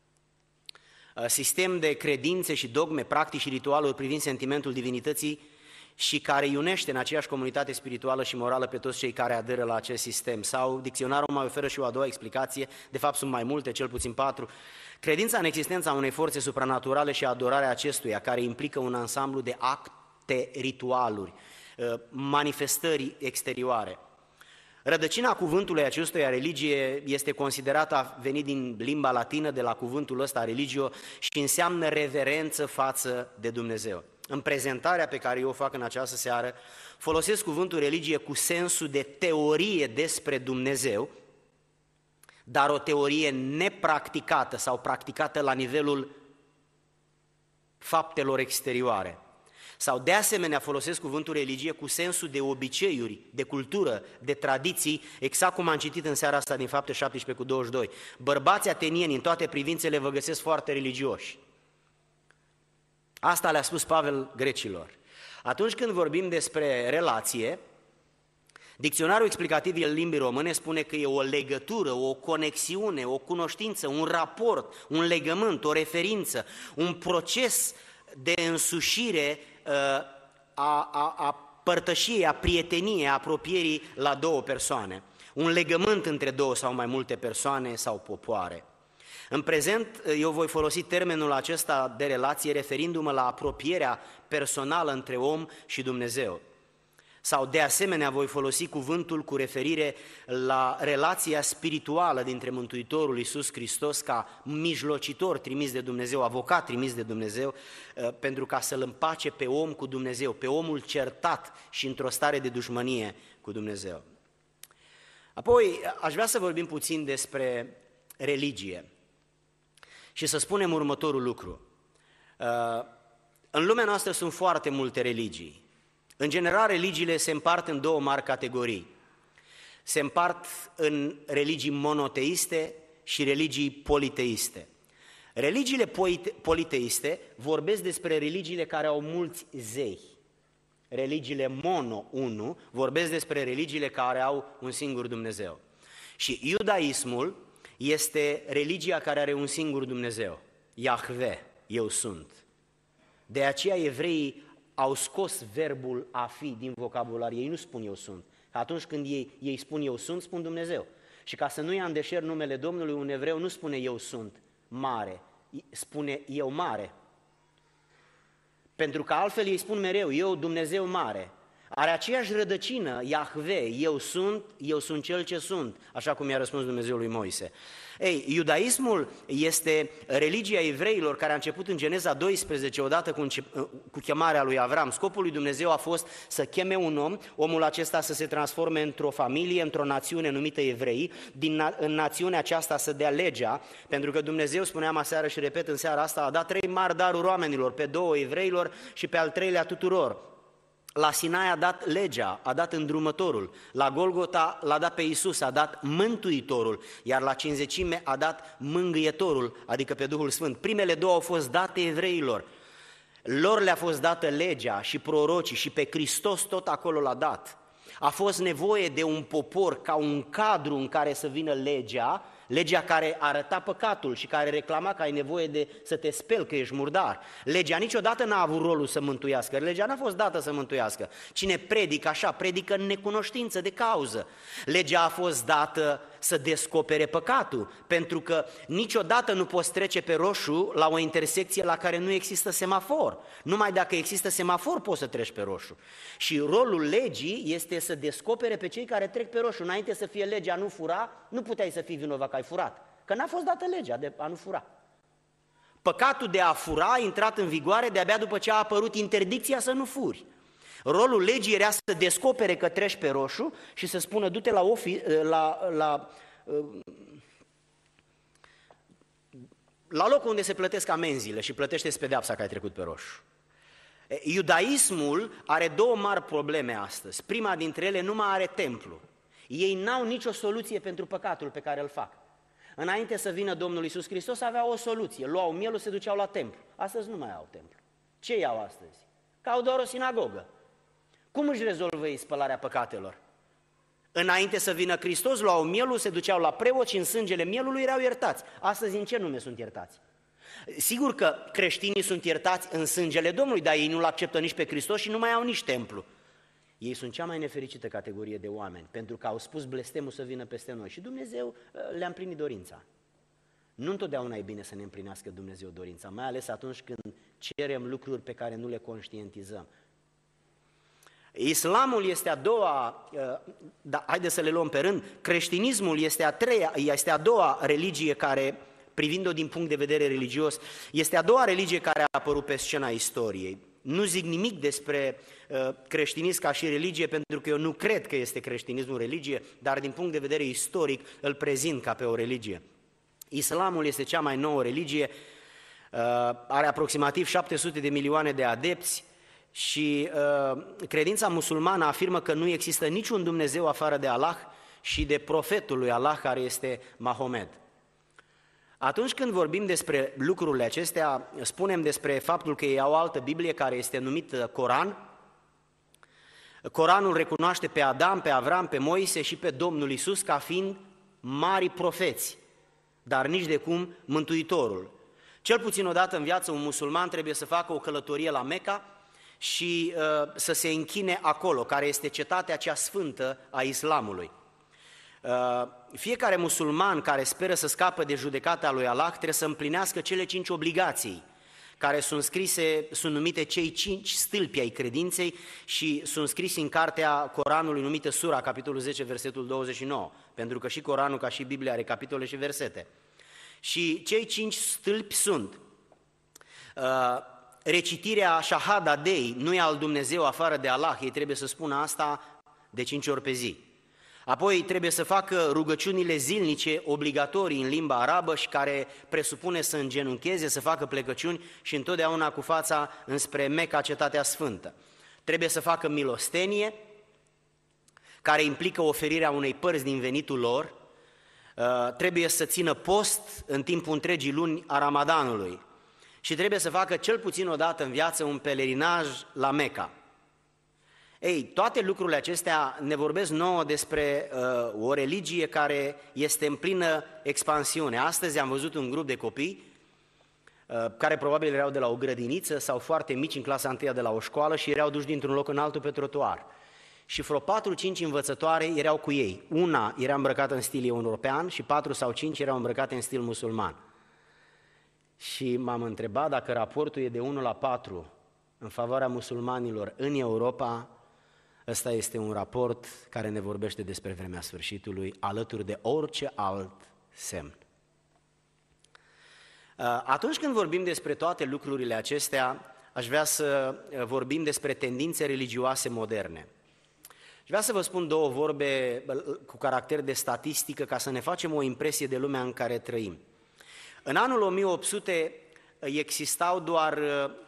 sistem de credințe și dogme, practici și ritualuri privind sentimentul divinității și care iunește în aceeași comunitate spirituală și morală pe toți cei care aderă la acest sistem. Sau dicționarul mai oferă și o a doua explicație, de fapt sunt mai multe, cel puțin patru. Credința în existența unei forțe supranaturale și adorarea acestuia, care implică un ansamblu de acte, ritualuri, manifestări exterioare. Rădăcina cuvântului acestuia, religie, este considerată a venit din limba latină, de la cuvântul ăsta religio, și înseamnă reverență față de Dumnezeu. În prezentarea pe care eu o fac în această seară, folosesc cuvântul religie cu sensul de teorie despre Dumnezeu, dar o teorie nepracticată sau practicată la nivelul faptelor exterioare. Sau de asemenea folosesc cuvântul religie cu sensul de obiceiuri, de cultură, de tradiții, exact cum am citit în seara asta din Fapte șaptesprezece cu douăzeci și doi. Bărbații atenieni în toate privințele vă găsesc foarte religioși. Asta le-a spus Pavel grecilor. Atunci când vorbim despre relație, dicționarul explicativ al limbii române spune că e o legătură, o conexiune, o cunoștință, un raport, un legământ, o referință, un proces de însușire a, a, a părtășiei, a prieteniei, a apropierii la două persoane. Un legământ între două sau mai multe persoane sau popoare. În prezent, eu voi folosi termenul acesta de relație referindu-mă la apropierea personală între om și Dumnezeu. Sau de asemenea voi folosi cuvântul cu referire la relația spirituală dintre Mântuitorul Iisus Hristos ca mijlocitor trimis de Dumnezeu, avocat trimis de Dumnezeu, pentru ca să-l împace pe om cu Dumnezeu, pe omul certat și într-o stare de dușmănie cu Dumnezeu. Apoi aș vrea să vorbim puțin despre religie și să spunem următorul lucru. În lumea noastră sunt foarte multe religii. În general, religiile se împart în două mari categorii. Se împart în religii monoteiste și religii politeiste. Religiile politeiste vorbesc despre religiile care au mulți zei. Religiile mono, unu, vorbesc despre religiile care au un singur Dumnezeu. Și iudaismul este religia care are un singur Dumnezeu, Iahve, eu sunt. De aceea evreii au scos verbul a fi din vocabular, ei nu spun eu sunt. Atunci când ei, ei spun eu sunt, spun Dumnezeu. Și ca să nu ia în deșert numele Domnului, un evreu nu spune eu sunt mare, spune eu mare. Pentru că altfel ei spun mereu, eu Dumnezeu mare. Are aceeași rădăcină, Iahve, eu sunt, eu sunt cel ce sunt, așa cum i-a răspuns Dumnezeu lui Moise. Ei, iudaismul este religia evreilor care a început în Geneza doisprezece, odată cu, cu chemarea lui Avram. Scopul lui Dumnezeu a fost să cheme un om, omul acesta să se transforme într-o familie, într-o națiune numită evrei, din în națiunea aceasta să dea legea, pentru că Dumnezeu, spuneam aseară și repet în seara asta, a dat trei mari daruri oamenilor, pe două evreilor și pe al treilea tuturor. La Sinai a dat legea, a dat îndrumătorul, la Golgota l-a dat pe Iisus, a dat Mântuitorul, iar la Cincizecime a dat Mângâietorul, adică pe Duhul Sfânt. Primele două au fost date evreilor, lor le-a fost dată legea și prorocii și pe Hristos tot acolo l-a dat. A fost nevoie de un popor ca un cadru în care să vină legea, legea care arăta păcatul și care reclama că ai nevoie de să te speli, că ești murdar. Legea niciodată n-a avut rolul să mântuiască, legea n-a fost dată să mântuiască. Cine predică așa, predică în necunoștință de cauză. Legea a fost dată să descopere păcatul, pentru că niciodată nu poți trece pe roșu la o intersecție la care nu există semafor. Numai dacă există semafor poți să treci pe roșu. Și rolul legii este să descopere pe cei care trec pe roșu. Înainte să fie legea nu fura, nu puteai să fii vinovat că ai furat, că n-a fost dată legea de a nu fura. Păcatul de a fura a intrat în vigoare de-abia după ce a apărut interdicția să nu furi. Rolul legii era să descopere că treci pe roșu și să spună du-te la, ofi, la, la, la locul unde se plătesc amenziile și plătește-ți pedeapsa că ai trecut pe roșu. Iudaismul are două mari probleme astăzi. Prima dintre ele, nu mai are templu. Ei n-au nicio soluție pentru păcatul pe care îl fac. Înainte să vină Domnul Iisus Hristos aveau o soluție. Luau mielul, se duceau la templu. Astăzi nu mai au templu. Ce iau astăzi? Că au doar o sinagogă. Cum își rezolvă ei spălarea păcatelor? Înainte să vină Hristos, luau mielul, se duceau la preot și în sângele mielului erau iertați. Astăzi în ce nume sunt iertați? Sigur că creștinii sunt iertați în sângele Domnului, dar ei nu-L acceptă nici pe Hristos și nu mai au nici templu. Ei sunt cea mai nefericită categorie de oameni, pentru că au spus blestemul să vină peste noi și Dumnezeu le-a împlinit dorința. Nu întotdeauna e bine să ne împlinească Dumnezeu dorința, mai ales atunci când cerem lucruri pe care nu le conștientizăm. Islamul este a doua, da, haideți să le luăm pe rând, creștinismul este a treia, este a doua religie care, privind-o din punct de vedere religios, este a doua religie care a apărut pe scena istoriei. Nu zic nimic despre uh, creștinism ca și religie, pentru că eu nu cred că este creștinismul religie, dar din punct de vedere istoric îl prezint ca pe o religie. Islamul este cea mai nouă religie, uh, are aproximativ șapte sute de milioane de adepți și uh, credința musulmană afirmă că nu există niciun Dumnezeu afară de Allah și de profetul lui Allah, care este Mahomed. Atunci când vorbim despre lucrurile acestea, spunem despre faptul că ei au o altă Biblie care este numită Coran. Coranul recunoaște pe Adam, pe Avram, pe Moise și pe Domnul Iisus ca fiind mari profeți, dar nici de cum Mântuitorul. Cel puțin odată în viață un musulman trebuie să facă o călătorie la Meca și uh, să se închine acolo, care este cetatea cea sfântă a islamului. Uh, fiecare musulman care speră să scape de judecata lui Allah trebuie să împlinească cele cinci obligații care sunt scrise, sunt numite cei cinci stâlpi ai credinței și sunt scrise în cartea Coranului numită Sura, capitolul zece, versetul douăzeci și nouă, pentru că și Coranul, ca și Biblia, are capitole și versete. Și cei cinci stâlpi sunt uh, recitirea Shahada Dei, nu e al Dumnezeu afară de Allah, ei trebuie să spună asta de cinci ori pe zi. Apoi trebuie să facă rugăciunile zilnice obligatorii în limba arabă și care presupune să îngenuncheze, să facă plecăciuni și întotdeauna cu fața înspre Meca, cetatea sfântă. Trebuie să facă milostenie, care implică oferirea unei părți din venitul lor. Trebuie să țină post în timpul întregii luni a Ramadanului și trebuie să facă cel puțin o dată în viață un pelerinaj la Meca. Ei, toate lucrurile acestea ne vorbesc nouă despre uh, o religie care este în plină expansiune. Astăzi am văzut un grup de copii uh, care probabil erau de la o grădiniță sau foarte mici în clasa întâia de la o școală și erau duși dintr-un loc în altul pe trotuar. Și vreo patru-cinci învățătoare erau cu ei. Una era îmbrăcată în stil european și patru sau cinci erau îmbrăcate în stil musulman. Și m-am întrebat dacă raportul e de unu la patru în favoarea musulmanilor în Europa. Ăsta este un raport care ne vorbește despre vremea sfârșitului, alături de orice alt semn. Atunci când vorbim despre toate lucrurile acestea, aș vrea să vorbim despre tendințe religioase moderne. Aș vrea să vă spun două vorbe cu caracter de statistică ca să ne facem o impresie de lumea în care trăim. În anul o mie opt sute existau doar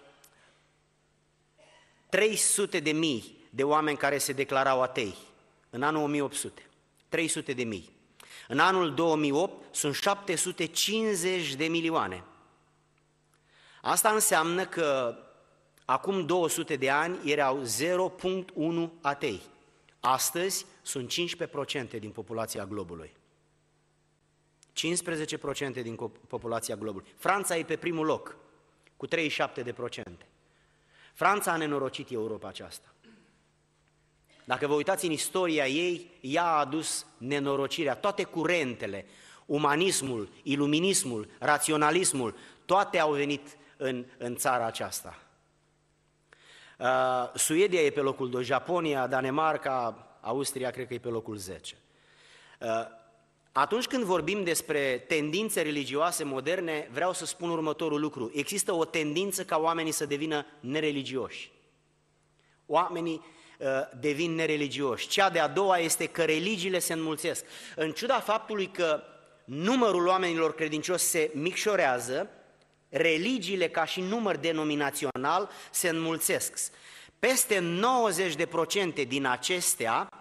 trei sute de mii de oameni care se declarau atei. În anul o mie opt sute, trei sute de mii. În anul două mii opt sunt șapte sute cincizeci de milioane. Asta înseamnă că acum două sute de ani erau zero virgulă unu atei. Astăzi sunt cincisprezece la sută din populația globului. cincisprezece la sută din populația globului. Franța e pe primul loc, cu treizeci și șapte la sută. Franța a nenorocit Europa aceasta. Dacă vă uitați în istoria ei, ea a adus nenorocirea, toate curentele, umanismul, iluminismul, raționalismul, toate au venit în, în țara aceasta. Uh, Suedia e pe locul doi, Japonia, Danemarca, Austria cred că e pe locul zece. Uh, atunci când vorbim despre tendințe religioase moderne, vreau să spun următorul lucru. Există o tendință ca oamenii să devină nereligioși. Oamenii devin nereligioși. Cea de-a doua este că religiile se înmulțesc. În ciuda faptului că numărul oamenilor credincioși se micșorează, religiile ca și număr denominațional se înmulțesc. Peste nouăzeci la sută din acestea,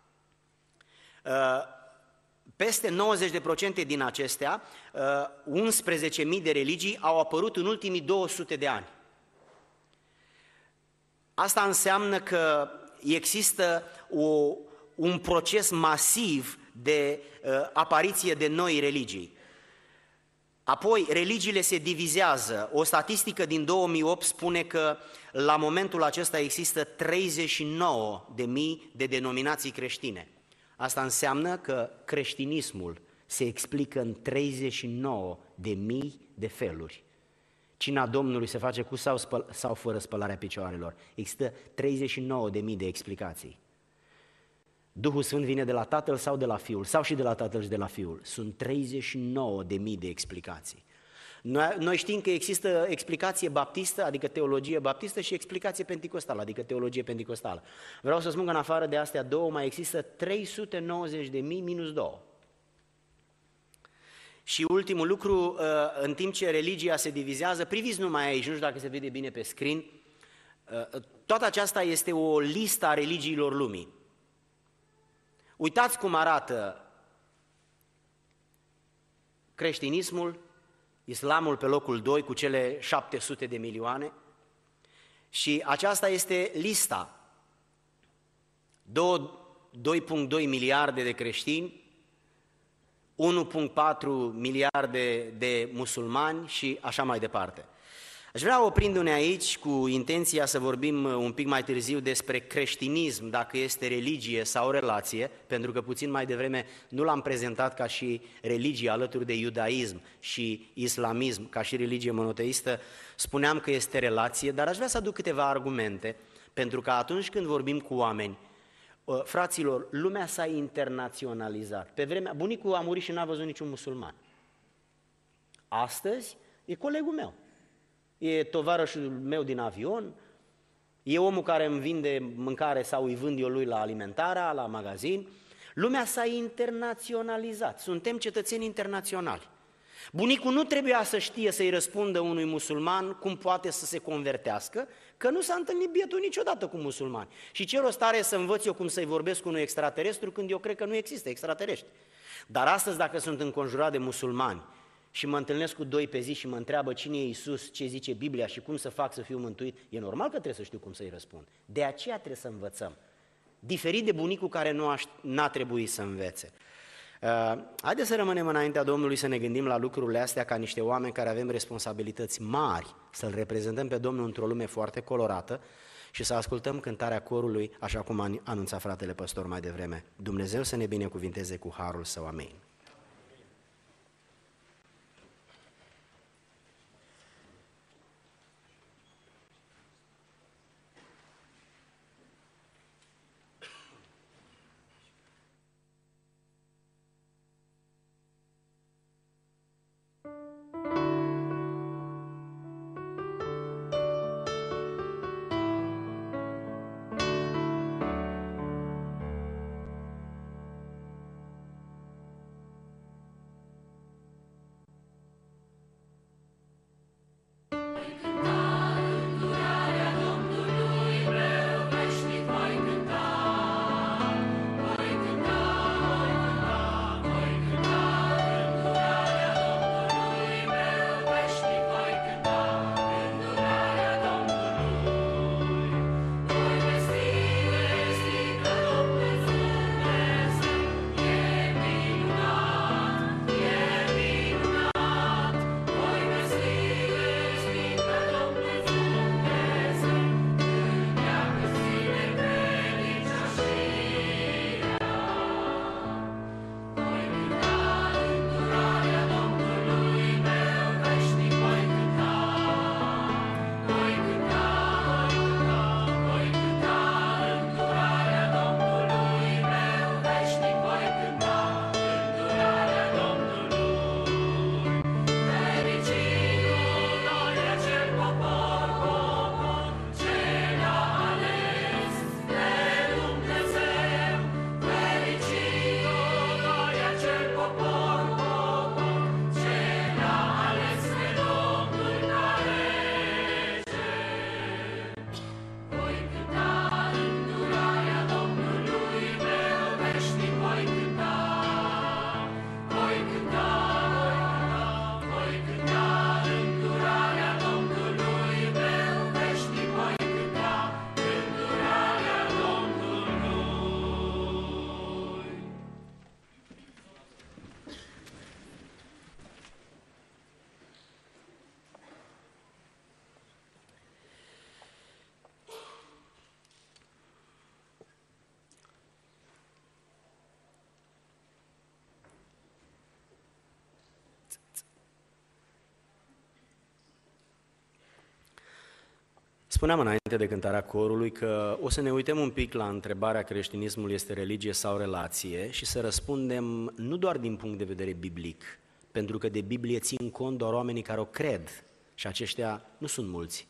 peste nouăzeci la sută din acestea, unsprezece mii de religii au apărut în ultimii două sute de ani. Asta înseamnă că există o, un proces masiv de uh, apariție de noi religii. Apoi, religiile se divizează. O statistică din două mii opt spune că la momentul acesta există treizeci și nouă de mii de denominații creștine. Asta înseamnă că creștinismul se explică în treizeci și nouă de mii de feluri. Cina Domnului se face cu sau, spăl- sau fără spălarea picioarelor. Există treizeci și nouă de mii de explicații. Duhul Sfânt vine de la Tatăl sau de la Fiul, sau și de la Tatăl și de la Fiul. Sunt treizeci și nouă de mii de explicații. Noi, noi știm că există explicație baptistă, adică teologie baptistă, și explicație penticostală, adică teologie penticostală. Vreau să spun că în afară de astea două mai există trei sute nouăzeci de mii minus două. Și ultimul lucru, în timp ce religia se divizează, priviți numai aici, nu știu dacă se vede bine pe screen, toată aceasta este o listă a religiilor lumii. Uitați cum arată creștinismul, islamul pe locul doi cu cele șapte sute de milioane și aceasta este lista. doi virgulă doi miliarde de creștini, unu virgulă patru miliarde de musulmani și așa mai departe. Aș vrea, oprindu-ne aici, cu intenția să vorbim un pic mai târziu despre creștinism, dacă este religie sau relație, pentru că puțin mai devreme nu l-am prezentat ca și religie alături de iudaism și islamism, ca și religie monoteistă, spuneam că este relație, dar aș vrea să aduc câteva argumente, pentru că atunci când vorbim cu oameni, fraților, lumea s-a internaționalizat. Pe vremea, bunicul a murit și n-a văzut niciun musulman. Astăzi e colegul meu. E tovarășul meu din avion, e omul care îmi vinde mâncare sau îi vând eu lui la alimentarea, la magazin. Lumea s-a internaționalizat, suntem cetățeni internaționali. Bunicul nu trebuia să știe să-i răspundă unui musulman cum poate să se convertească, că nu s-a întâlnit bietul niciodată cu musulmani. Și ce rost are să învăț eu cum să-i vorbesc cu unui extraterestru când eu cred că nu există extraterestri. Dar astăzi, dacă sunt înconjurat de musulmani și mă întâlnesc cu doi pe zi și mă întreabă cine e Iisus, ce zice Biblia și cum să fac să fiu mântuit, e normal că trebuie să știu cum să-i răspund. De aceea trebuie să învățăm. Diferit de bunicul care nu n-a trebuit să învețe. Uh, haideți să rămânem înaintea Domnului, să ne gândim la lucrurile astea ca niște oameni care avem responsabilități mari, să-L reprezentăm pe Domnul într-o lume foarte colorată și să ascultăm cântarea corului, așa cum a anunțat fratele păstor mai devreme. Dumnezeu să ne binecuvinteze cu harul Său, amin. Spuneam înainte de cântarea corului că o să ne uităm un pic la întrebarea creștinismul este religie sau relație și să răspundem nu doar din punct de vedere biblic, pentru că de Biblie țin cont doar oamenii care o cred și aceștia nu sunt mulți.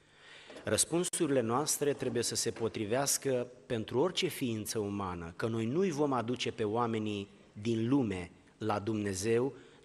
Răspunsurile noastre trebuie să se potrivească pentru orice ființă umană, că noi nu-i vom aduce pe oamenii din lume la Dumnezeu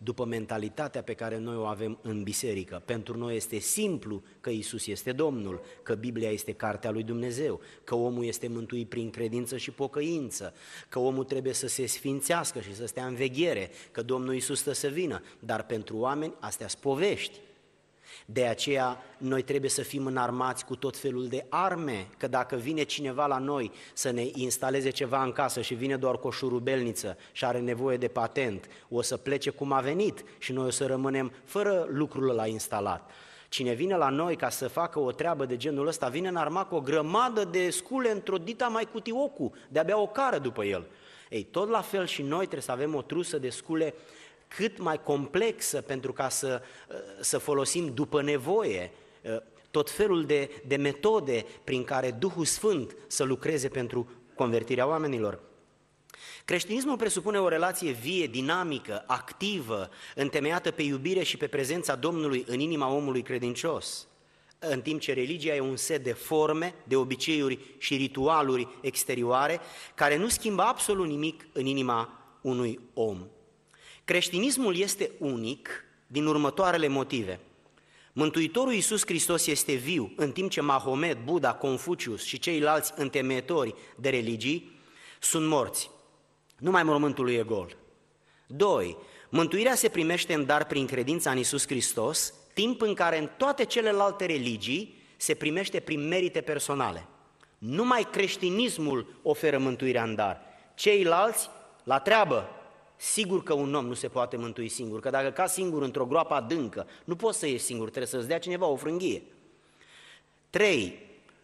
după mentalitatea pe care noi o avem în biserică. Pentru noi este simplu că Iisus este Domnul, că Biblia este cartea lui Dumnezeu, că omul este mântuit prin credință și pocăință, că omul trebuie să se sfințească și să stea în veghere, că Domnul Iisus stă să vină. Dar pentru oameni astea sunt povești. De aceea noi trebuie să fim înarmați cu tot felul de arme, că dacă vine cineva la noi să ne instaleze ceva în casă și vine doar cu o șurubelniță și are nevoie de patent, o să plece cum a venit și noi o să rămânem fără lucrul ăla instalat. Cine vine la noi ca să facă o treabă de genul ăsta, vine înarmat cu o grămadă de scule într-o dita mai cu tiocu, de-abia o cară după el. Ei, tot la fel și noi trebuie să avem o trusă de scule cât mai complexă pentru ca să, să folosim după nevoie tot felul de, de metode prin care Duhul Sfânt să lucreze pentru convertirea oamenilor. Creștinismul presupune o relație vie, dinamică, activă, întemeiată pe iubire și pe prezența Domnului în inima omului credincios, în timp ce religia e un set de forme, de obiceiuri și ritualuri exterioare care nu schimbă absolut nimic în inima unui om. Creștinismul este unic din următoarele motive. Mântuitorul Iisus Hristos este viu, în timp ce Mahomet, Buddha, Confucius și ceilalți întemeitori de religii sunt morți. Numai mormântul lui e gol. Doi. Mântuirea se primește în dar prin credința în Iisus Hristos, timp în care în toate celelalte religii se primește prin merite personale. Numai creștinismul oferă mântuirea în dar. Ceilalți, la treabă. Sigur că un om nu se poate mântui singur, că dacă cazi singur într-o groapă adâncă, nu poți să ieși singur, trebuie să-ți dea cineva o frânghie. Trei.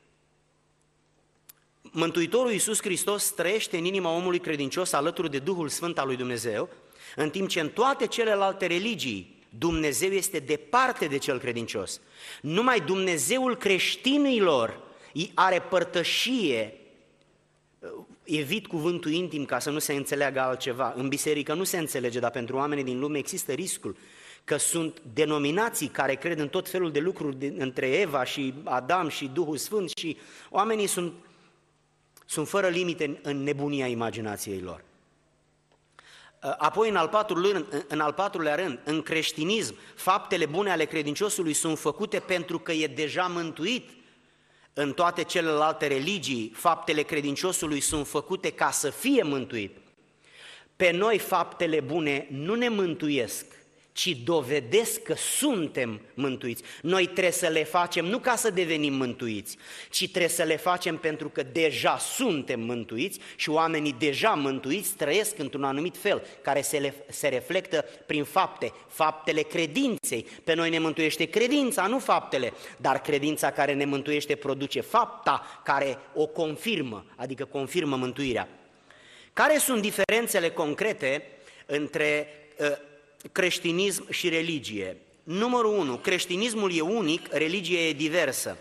Mântuitorul Iisus Hristos trăiește în inima omului credincios alături de Duhul Sfânt al lui Dumnezeu, în timp ce în toate celelalte religii Dumnezeu este departe de cel credincios. Numai Dumnezeul creștinilor are părtășie. Evit cuvântul intim ca să nu se înțeleagă altceva. În biserică nu se înțelege, dar pentru oamenii din lume există riscul că sunt denominații care cred în tot felul de lucruri de, între Eva și Adam și Duhul Sfânt și oamenii sunt, sunt fără limite în, în nebunia imaginației lor. Apoi, în al, patrulea rând, în al patrulea rând, în creștinism, faptele bune ale credinciosului sunt făcute pentru că e deja mântuit. În toate celelalte religii, faptele credinciosului sunt făcute ca să fie mântuit. Pe noi faptele bune nu ne mântuiesc, ci dovedesc că suntem mântuiți. Noi trebuie să le facem nu ca să devenim mântuiți, ci trebuie să le facem pentru că deja suntem mântuiți și oamenii deja mântuiți trăiesc într-un anumit fel, care se, le, se reflectă prin fapte, faptele credinței. Pe noi ne mântuiește credința, nu faptele, dar credința care ne mântuiește produce fapta care o confirmă, adică confirmă mântuirea. Care sunt diferențele concrete între uh, creștinism și religie? Numărul unu, creștinismul e unic, religia e diversă.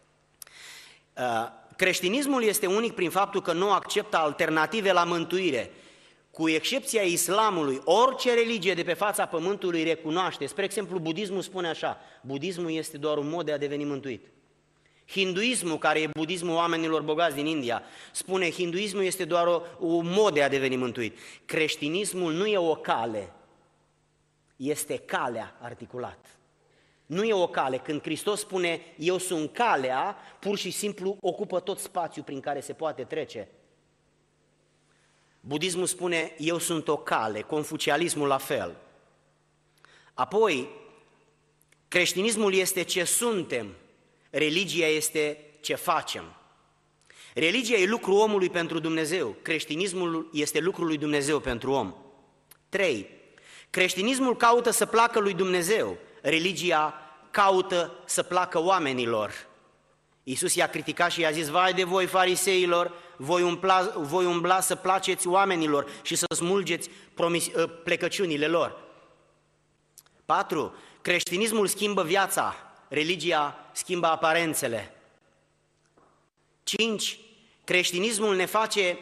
Creștinismul este unic prin faptul că nu acceptă alternative la mântuire. Cu excepția islamului, orice religie de pe fața pământului recunoaște. Spre exemplu, budismul spune așa: budismul este doar un mod de a deveni mântuit. Hinduismul, care e budismul oamenilor bogați din India, spune hinduismul este doar o, un mod de a deveni mântuit. Creștinismul nu e o cale, este calea articulat. Nu e o cale. Când Hristos spune eu sunt calea, pur și simplu ocupă tot spațiul prin care se poate trece. Budismul spune eu sunt o cale, confucianismul la fel. Apoi, creștinismul este ce suntem, religia este ce facem. Religia e lucrul omului pentru Dumnezeu, creștinismul este lucrul lui Dumnezeu pentru om. Trei. Creștinismul caută să placă lui Dumnezeu, religia caută să placă oamenilor. Iisus i-a criticat și i-a zis: vai de voi, fariseilor, voi umbla, voi umbla să placeți oamenilor și să smulgeți promis, plecăciunile lor. Patru. Creștinismul schimbă viața, religia schimbă aparențele. Cinci. Creștinismul ne face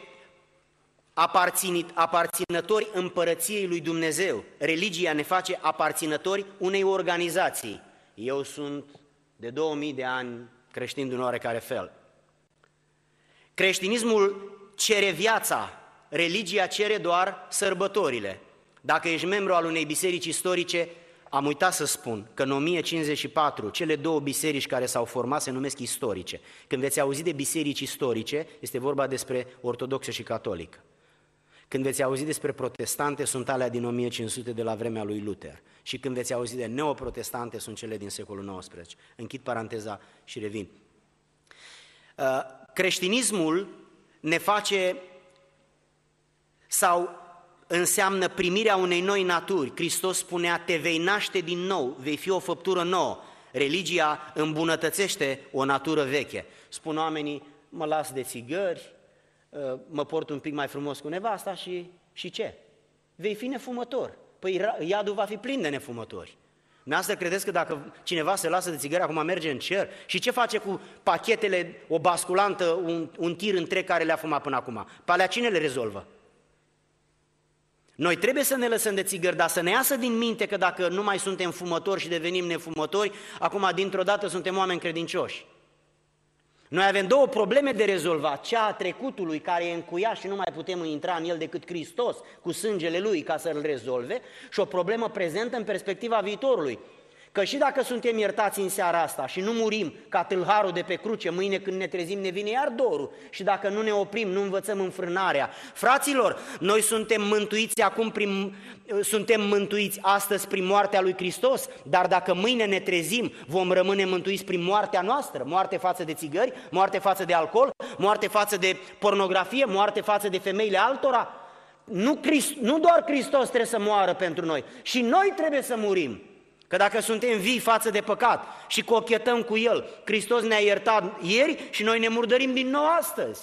aparținători împărăției lui Dumnezeu. Religia ne face aparținători unei organizații. Eu sunt de două mii de ani creștin de un oarecare fel. Creștinismul cere viața, religia cere doar sărbătorile. Dacă ești membru al unei biserici istorice, am uitat să spun că în o mie cincizeci și patru cele două biserici care s-au format se numesc istorice. Când veți auzi de biserici istorice, este vorba despre ortodoxă și catolică. Când veți auzi despre protestante, sunt alea din o mie cinci sute de la vremea lui Luther. Și când veți auzi de neoprotestante, sunt cele din secolul nouăsprezece. Închid paranteza și revin. Creștinismul ne face sau înseamnă primirea unei noi naturi. Hristos spunea, te vei naște din nou, vei fi o făptură nouă. Religia îmbunătățește o natură veche. Spun oamenii, mă las de țigări, mă port un pic mai frumos cu nevasta și, și ce? Vei fi nefumător. Păi iadul va fi plin de nefumători. Dumneavoastră credeți că dacă cineva se lasă de țigări, acum merge în cer? Și ce face cu pachetele, o basculantă, un, un tir întreg care le-a fumat până acum? Pe alea cine le rezolvă? Noi trebuie să ne lăsăm de țigări, dar să ne iasă din minte că dacă nu mai suntem fumători și devenim nefumători, acum dintr-o dată suntem oameni credincioși. Noi avem două probleme de rezolvat, cea a trecutului care e încuiat și nu mai putem intra în el decât Hristos cu sângele Lui ca să-l rezolve, și o problemă prezentă în perspectiva viitorului. Că și dacă suntem iertați în seara asta și nu murim ca tâlharul de pe cruce, mâine când ne trezim ne vine iar dorul, și dacă nu ne oprim, nu învățăm înfrânarea. Fraților, noi suntem mântuiți acum prin, suntem mântuiți astăzi prin moartea lui Hristos, dar dacă mâine ne trezim, vom rămâne mântuiți prin moartea noastră, moarte față de țigări, moarte față de alcool, moarte față de pornografie, moarte față de femeile altora. Nu, Christ, nu doar Hristos trebuie să moară pentru noi, și noi trebuie să murim. Că dacă suntem vii față de păcat și cochetăm cu El, Hristos ne-a iertat ieri și noi ne murdărim din nou astăzi.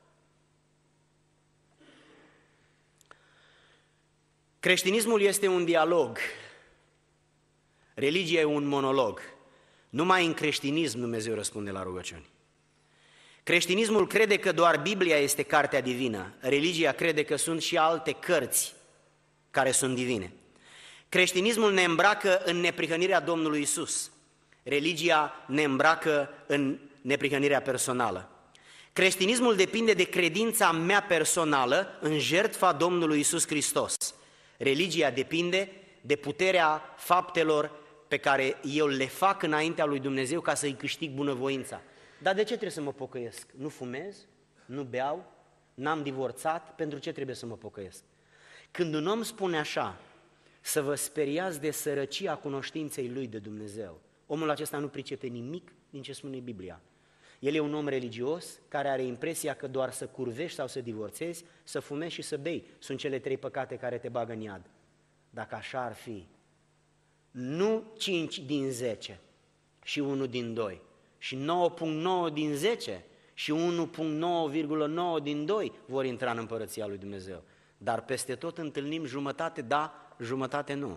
Creștinismul este un dialog, religia e un monolog. Numai în creștinism Dumnezeu răspunde la rugăciuni. Creștinismul crede că doar Biblia este cartea divină, religia crede că sunt și alte cărți care sunt divine. Creștinismul ne îmbracă în neprihănirea Domnului Isus. Religia ne îmbracă în neprihănirea personală. Creștinismul depinde de credința mea personală în jertfa Domnului Isus Hristos. Religia depinde de puterea faptelor pe care eu le fac înaintea lui Dumnezeu ca să-i câștig bunăvoința. Dar de ce trebuie să mă pocăiesc? Nu fumez? Nu beau? N-am divorțat? Pentru ce trebuie să mă pocăiesc? Când un om spune așa, să vă speriați de sărăcia cunoștinței lui de Dumnezeu, omul acesta nu pricepe nimic din ce spune Biblia. El e un om religios care are impresia că doar să curvești sau să divorțezi, să fumezi și să bei sunt cele trei păcate care te bagă în iad. Dacă așa ar fi, nu cinci din zece și unu din doi, și nouă virgulă nouă din zece și unu virgulă nouă virgulă nouă din doi vor intra în împărăția lui Dumnezeu. Dar peste tot întâlnim jumătate da, jumătate nu.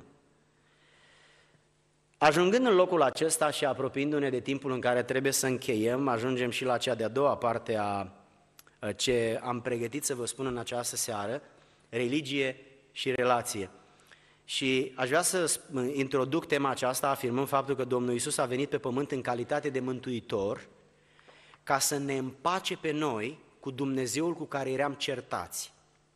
Ajungând în locul acesta și apropiindu-ne de timpul în care trebuie să încheiem, ajungem și la cea de-a doua parte a ce am pregătit să vă spun în această seară, religie și relație. Și aș vrea să introduc tema aceasta afirmând faptul că Domnul Iisus a venit pe pământ în calitate de mântuitor ca să ne împace pe noi cu Dumnezeul cu care eram certați.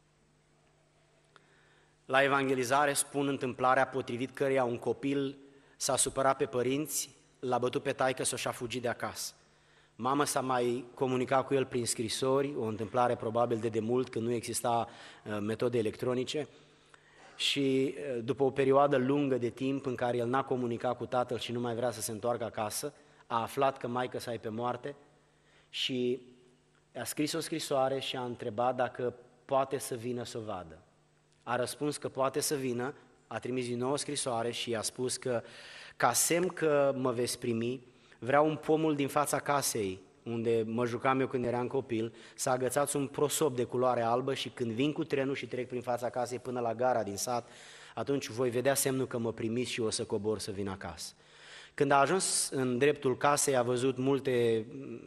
La evangelizare spun întâmplarea potrivit căreia un copil s-a supărat pe părinți, l-a bătut pe taică-s-o și a fugit de acasă. Mama s-a mai comunicat cu el prin scrisori, o întâmplare probabil de demult, când nu exista uh, metode electronice, și uh, după o perioadă lungă de timp în care el n-a comunicat cu tatăl și nu mai vrea să se întoarcă acasă, a aflat că maică-sa e pe moarte și a scris o scrisoare și a întrebat dacă poate să vină să o vadă. A răspuns că poate să vină, a trimis din nou o scrisoare și i-a spus că, ca semn că mă veți primi, vreau un pomul din fața casei, unde mă jucam eu când eram copil, să agățați un prosop de culoare albă și când vin cu trenul și trec prin fața casei până la gara din sat, atunci voi vedea semnul că mă primiți și o să cobor să vin acasă. Când a ajuns în dreptul casei, a văzut multe...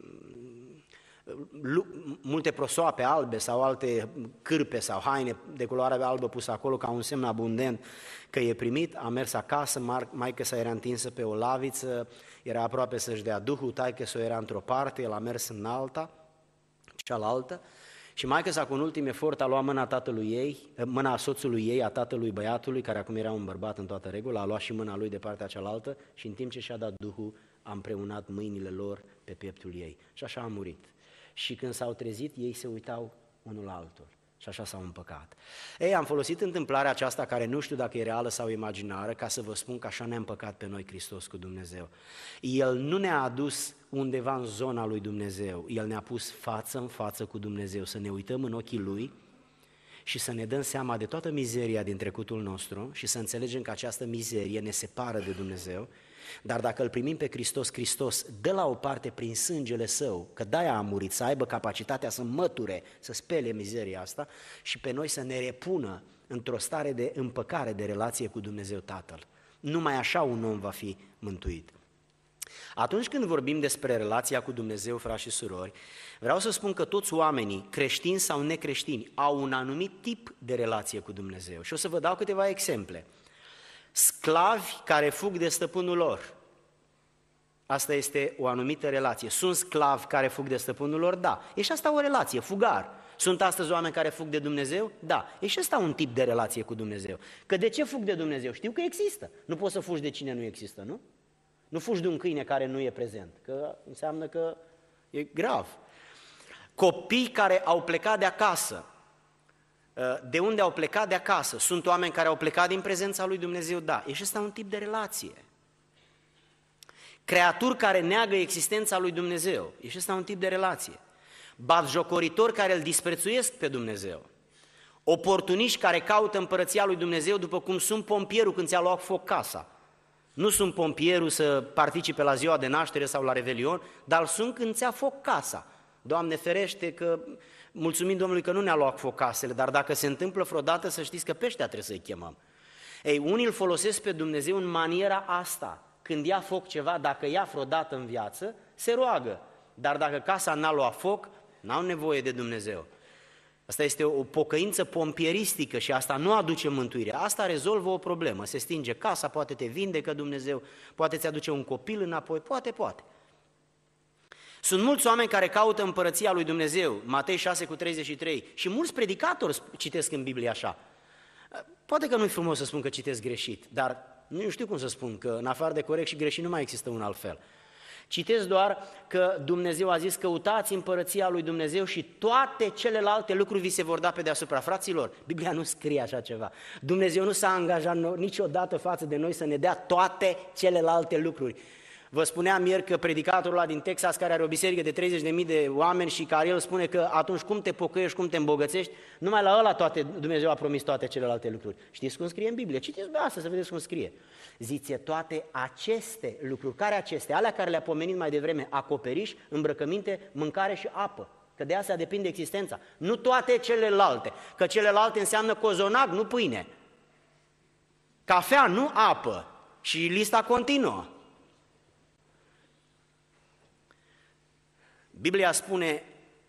multe prosoape albe sau alte cârpe sau haine de culoare albă puse acolo ca un semn abundent că e primit, a mers acasă, maică-sa era întinsă pe o laviță, era aproape să-și dea duhul, taică-s-o era într-o parte, el a mers în alta, cealaltă, Și maică-sa cu un ultim efort a luat mâna tatălui ei, mâna soțului ei, a tatălui băiatului, care acum era un bărbat în toată regula, a luat și mâna lui de partea cealaltă și în timp ce și-a dat Duhul, a împreunat mâinile lor pe pieptul ei. Și așa a murit. Și când s-au trezit, ei se uitau unul la altul. Și așa s-au împăcat. Ei, am folosit întâmplarea aceasta, care nu știu dacă e reală sau imaginară, ca să vă spun că așa ne-a împăcat pe noi Hristos cu Dumnezeu. El nu ne-a adus undeva în zona lui Dumnezeu, El ne-a pus față în față cu Dumnezeu, să ne uităm în ochii Lui și să ne dăm seama de toată mizeria din trecutul nostru și să înțelegem că această mizerie ne separă de Dumnezeu. Dar dacă îl primim pe Hristos, Hristos dă la o parte prin sângele Său, că de-aia a murit, să aibă capacitatea să măture, să spele mizeria asta și pe noi să ne repună într-o stare de împăcare, de relație cu Dumnezeu Tatăl. Numai așa un om va fi mântuit. Atunci când vorbim despre relația cu Dumnezeu, frați și surori, vreau să spun că toți oamenii, creștini sau necreștini, au un anumit tip de relație cu Dumnezeu. Și o să vă dau câteva exemple. Sclavi care fug de stăpânul lor. Asta este o anumită relație. Sunt sclavi care fug de stăpânul lor? Da. E și asta o relație, fugar. Sunt astăzi oameni care fug de Dumnezeu? Da. E și asta un tip de relație cu Dumnezeu. Că de ce fug de Dumnezeu? Știu că există. Nu poți să fugi de cine nu există, nu? Nu fugi de un câine care nu e prezent, că înseamnă că e grav. Copii care au plecat de acasă. De unde au plecat? De acasă. Sunt oameni care au plecat din prezența lui Dumnezeu? Da. E și ăsta un tip de relație. Creaturi care neagă existența lui Dumnezeu. E și ăsta un tip de relație. Batjocoritori care îl disprețuiesc pe Dumnezeu. Oportuniști care caută împărăția lui Dumnezeu după cum sunt pompierul când ți-a luat foc casa. Nu sunt pompierul să participe la ziua de naștere sau la revelion, dar sunt când ți-a foc casa. Doamne ferește că, mulțumim Domnului că nu ne-a luat foc casele, dar dacă se întâmplă vreodată să știți că pe ăștia trebuie să-i chemăm. Ei, unii îl folosesc pe Dumnezeu în maniera asta. Când ia foc ceva, dacă ia vreodată în viață, se roagă. Dar dacă casa n-a luat foc, n-au nevoie de Dumnezeu. Asta este o pocăință pompieristică și asta nu aduce mântuire. Asta rezolvă o problemă. Se stinge casa, poate te vindecă Dumnezeu, poate ți aduce un copil înapoi, poate, poate. Sunt mulți oameni care caută împărăția lui Dumnezeu, Matei șase cu treizeci și trei, și mulți predicatori citesc în Biblie așa. Poate că nu-i frumos să spun că citesc greșit, dar nu știu cum să spun, că în afară de corect și greșit nu mai există un alt fel. Citesc doar că Dumnezeu a zis: căutați împărăția lui Dumnezeu și toate celelalte lucruri vi se vor da pe deasupra. Fraților, Biblia nu scrie așa ceva. Dumnezeu nu s-a angajat niciodată față de noi să ne dea toate celelalte lucruri. Vă spuneam ieri că predicatorul ăla din Texas, care are o biserică de treizeci de mii de oameni și care el spune că atunci cum te pocăiești, cum te îmbogățești, numai la ăla toate, Dumnezeu a promis toate celelalte lucruri. Știți cum scrie în Biblie? Citiți pe asta să vedeți cum scrie. Zice toate aceste lucruri. Care acestea? Alea care le-a pomenit mai devreme: acoperiș, îmbrăcăminte, mâncare și apă. Că de asta depinde existența. Nu toate celelalte, că celelalte înseamnă cozonac, nu pâine. Cafea, nu apă. Și lista continuă. Biblia spune: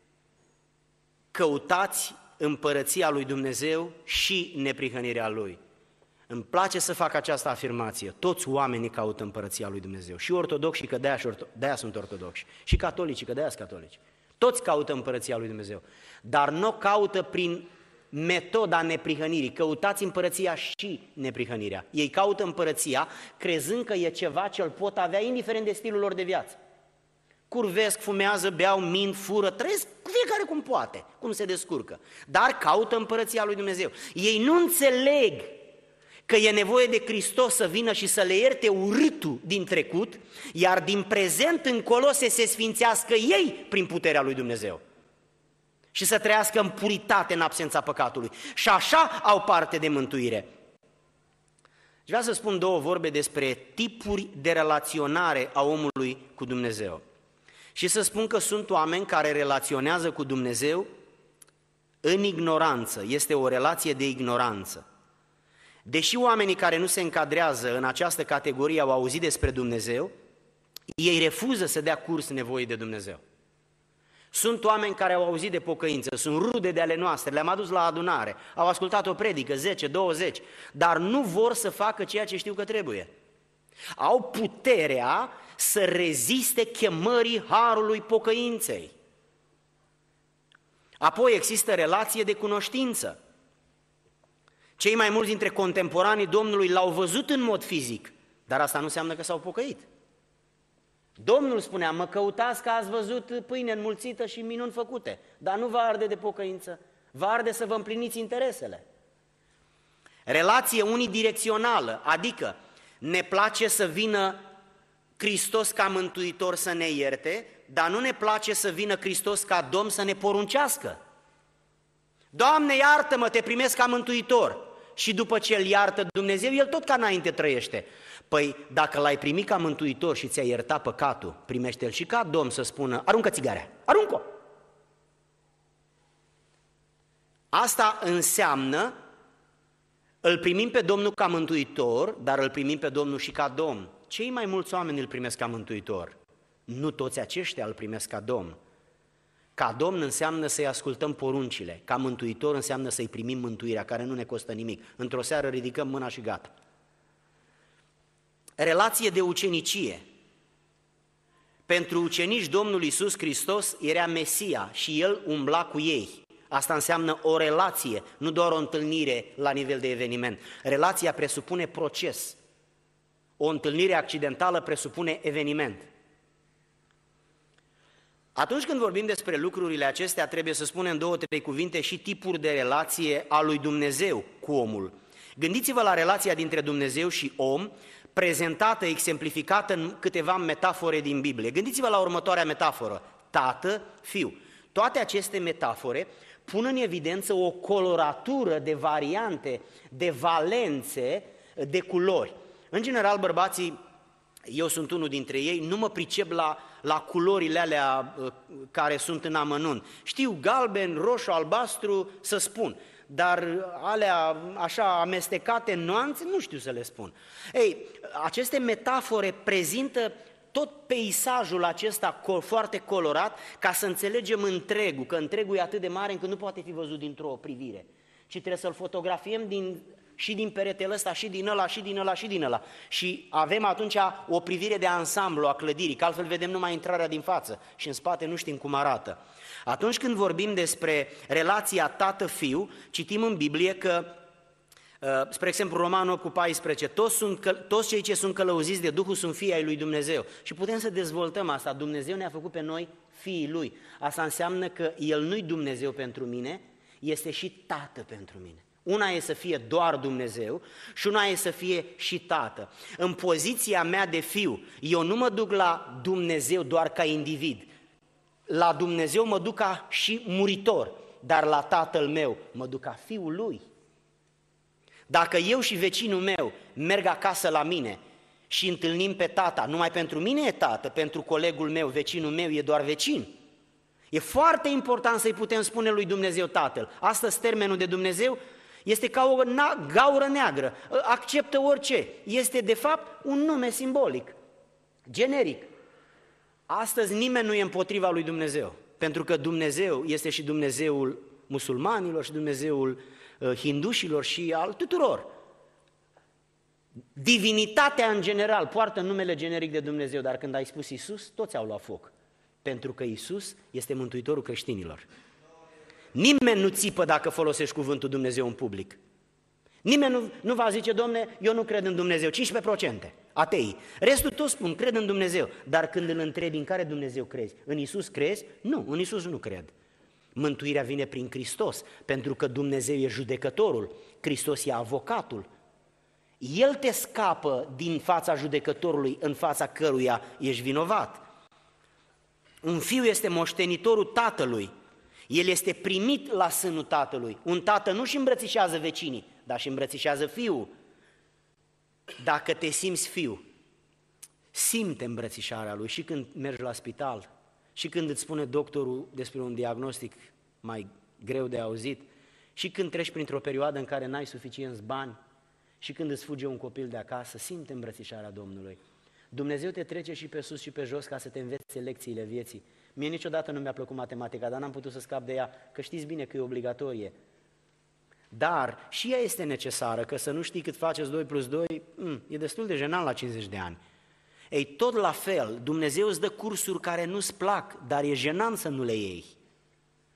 căutați împărăția lui Dumnezeu și neprihănirea Lui. Îmi place să fac această afirmație. Toți oamenii caută împărăția lui Dumnezeu. Și ortodoxi, că de-aia, de-aia sunt ortodoxi. Și catolici, că de-aia sunt catolici. Toți caută împărăția lui Dumnezeu. Dar nu o caută prin metoda neprihănirii. Căutați împărăția și neprihănirea. Ei caută împărăția crezând că e ceva ce îl pot avea indiferent de stilul lor de viață. Curvesc, fumează, beau, mint, fură, trăiesc fiecare cum poate, cum se descurcă. Dar caută împărăția lui Dumnezeu. Ei nu înțeleg că e nevoie de Hristos să vină și să le ierte urâtul din trecut, iar din prezent încolo să se sfințească ei prin puterea lui Dumnezeu și să trăiască în puritate, în absența păcatului. Și așa au parte de mântuire. Și vreau să spun două vorbe despre tipuri de relaționare a omului cu Dumnezeu. Și să spun că sunt oameni care relaționează cu Dumnezeu în ignoranță. Este o relație de ignoranță. Deși oamenii care nu se încadrează în această categorie au auzit despre Dumnezeu, ei refuză să dea curs nevoii de Dumnezeu. Sunt oameni care au auzit de pocăință, sunt rude de ale noastre, le-am adus la adunare, au ascultat o predică, zece, douăzeci, dar nu vor să facă ceea ce știu că trebuie. Au puterea să reziste chemării harului pocăinței. Apoi există relație de cunoștință. Cei mai mulți dintre contemporanii Domnului l-au văzut în mod fizic, dar asta nu înseamnă că s-au pocăit. Domnul spunea, mă căutați că ați văzut pâine înmulțită și minuni făcute, dar nu vă arde de pocăință, vă arde să vă împliniți interesele. Relație unidirecțională, adică ne place să vină Hristos ca mântuitor să ne ierte, dar nu ne place să vină Hristos ca Domn să ne poruncească. Doamne, iartă-mă, te primesc ca mântuitor. Și după ce îl iartă Dumnezeu, el tot ca înainte trăiește. Păi dacă l-ai primit ca mântuitor și ți-a iertat păcatul, primește-l și ca Domn să spună, aruncă țigarea, aruncă-o. Asta înseamnă, îl primim pe Domnul ca mântuitor, dar îl primim pe Domnul și ca Domn. Cei mai mulți oameni îl primesc ca mântuitor. Nu toți aceștia îl primesc ca Domn. Ca Domn înseamnă să-i ascultăm poruncile, ca mântuitor înseamnă să-i primim mântuirea, care nu ne costă nimic. Într-o seară ridicăm mâna și gata. Relație de ucenicie. Pentru ucenici Domnul Iisus Hristos era Mesia și El umbla cu ei. Asta înseamnă o relație, nu doar o întâlnire la nivel de eveniment. Relația presupune proces. O întâlnire accidentală presupune eveniment. Atunci când vorbim despre lucrurile acestea, trebuie să spunem două, trei cuvinte și tipuri de relație a lui Dumnezeu cu omul. Gândiți-vă la relația dintre Dumnezeu și om, prezentată, exemplificată în câteva metafore din Biblie. Gândiți-vă la următoarea metaforă, tată, fiu. Toate aceste metafore pun în evidență o coloratură de variante, de valențe, de culori. În general, bărbații, eu sunt unul dintre ei, nu mă pricep la, la culorile alea care sunt în amănunt. Știu galben, roșu, albastru, să spun, dar alea așa amestecate în nuanțe, nu știu să le spun. Ei, aceste metafore prezintă tot peisajul acesta foarte colorat ca să înțelegem întregul, că întregul e atât de mare încât nu poate fi văzut dintr-o privire, ci trebuie să-l fotografiem din... și din peretele ăsta, și din ăla, și din ăla, și din ăla. Și avem atunci o privire de ansamblu a clădirii, că altfel vedem numai intrarea din față și în spate nu știm cum arată. Atunci când vorbim despre relația tată-fiu, citim în Biblie că, spre exemplu, Roman opt cu paisprezece, toți, sunt, toți cei ce sunt călăuziți de Duhul sunt fii ai lui Dumnezeu. Și putem să dezvoltăm asta. Dumnezeu ne-a făcut pe noi fiii Lui. Asta înseamnă că El nu-i Dumnezeu pentru mine, este și Tată pentru mine. Una e să fie doar Dumnezeu și una e să fie și Tată. În poziția mea de fiu, eu nu mă duc la Dumnezeu doar ca individ. La Dumnezeu mă duc ca și muritor, dar la Tatăl meu mă duc ca fiul Lui. Dacă eu și vecinul meu merg acasă la mine și întâlnim pe tata, numai pentru mine e tată, pentru colegul meu, vecinul meu e doar vecin. E foarte important să-i putem spune lui Dumnezeu Tatăl. Astăzi termenul de Dumnezeu este ca o gaură neagră, acceptă orice. Este de fapt un nume simbolic, generic. Astăzi nimeni nu e împotriva lui Dumnezeu, pentru că Dumnezeu este și Dumnezeul musulmanilor și Dumnezeul hindușilor și al tuturor. Divinitatea în general poartă numele generic de Dumnezeu, dar când ai spus Iisus, toți au luat foc, pentru că Iisus este mântuitorul creștinilor. Nimeni nu țipă dacă folosești cuvântul Dumnezeu în public. Nimeni nu, nu va zice, Domne, eu nu cred în Dumnezeu, cincisprezece la sută atei. Restul toți spun, cred în Dumnezeu, dar când îl întrebi în care Dumnezeu crezi, în Iisus crezi? Nu, în Iisus nu cred. Mântuirea vine prin Hristos, pentru că Dumnezeu e judecătorul, Hristos e avocatul. El te scapă din fața judecătorului în fața căruia ești vinovat. Un fiu este moștenitorul tatălui, el este primit la sânul tatălui. Un tată nu își îmbrățișează vecinii, dar își îmbrățișează fiul. Dacă te simți fiu, simte îmbrățișarea lui și când mergi la spital, și când îți spune doctorul despre un diagnostic mai greu de auzit, și când treci printr-o perioadă în care n-ai suficienți bani, și când îți fuge un copil de acasă, simte îmbrățișarea Domnului. Dumnezeu te trece și pe sus și pe jos ca să te învețe lecțiile vieții. Mie niciodată nu mi-a plăcut matematica, dar n-am putut să scap de ea, că știți bine că e obligatorie. Dar și ea este necesară, că să nu știi cât faceți doi plus doi, e destul de jenant la cincizeci de ani. Ei, tot la fel, Dumnezeu îți dă cursuri care nu-ți plac, dar e jenant să nu le iei.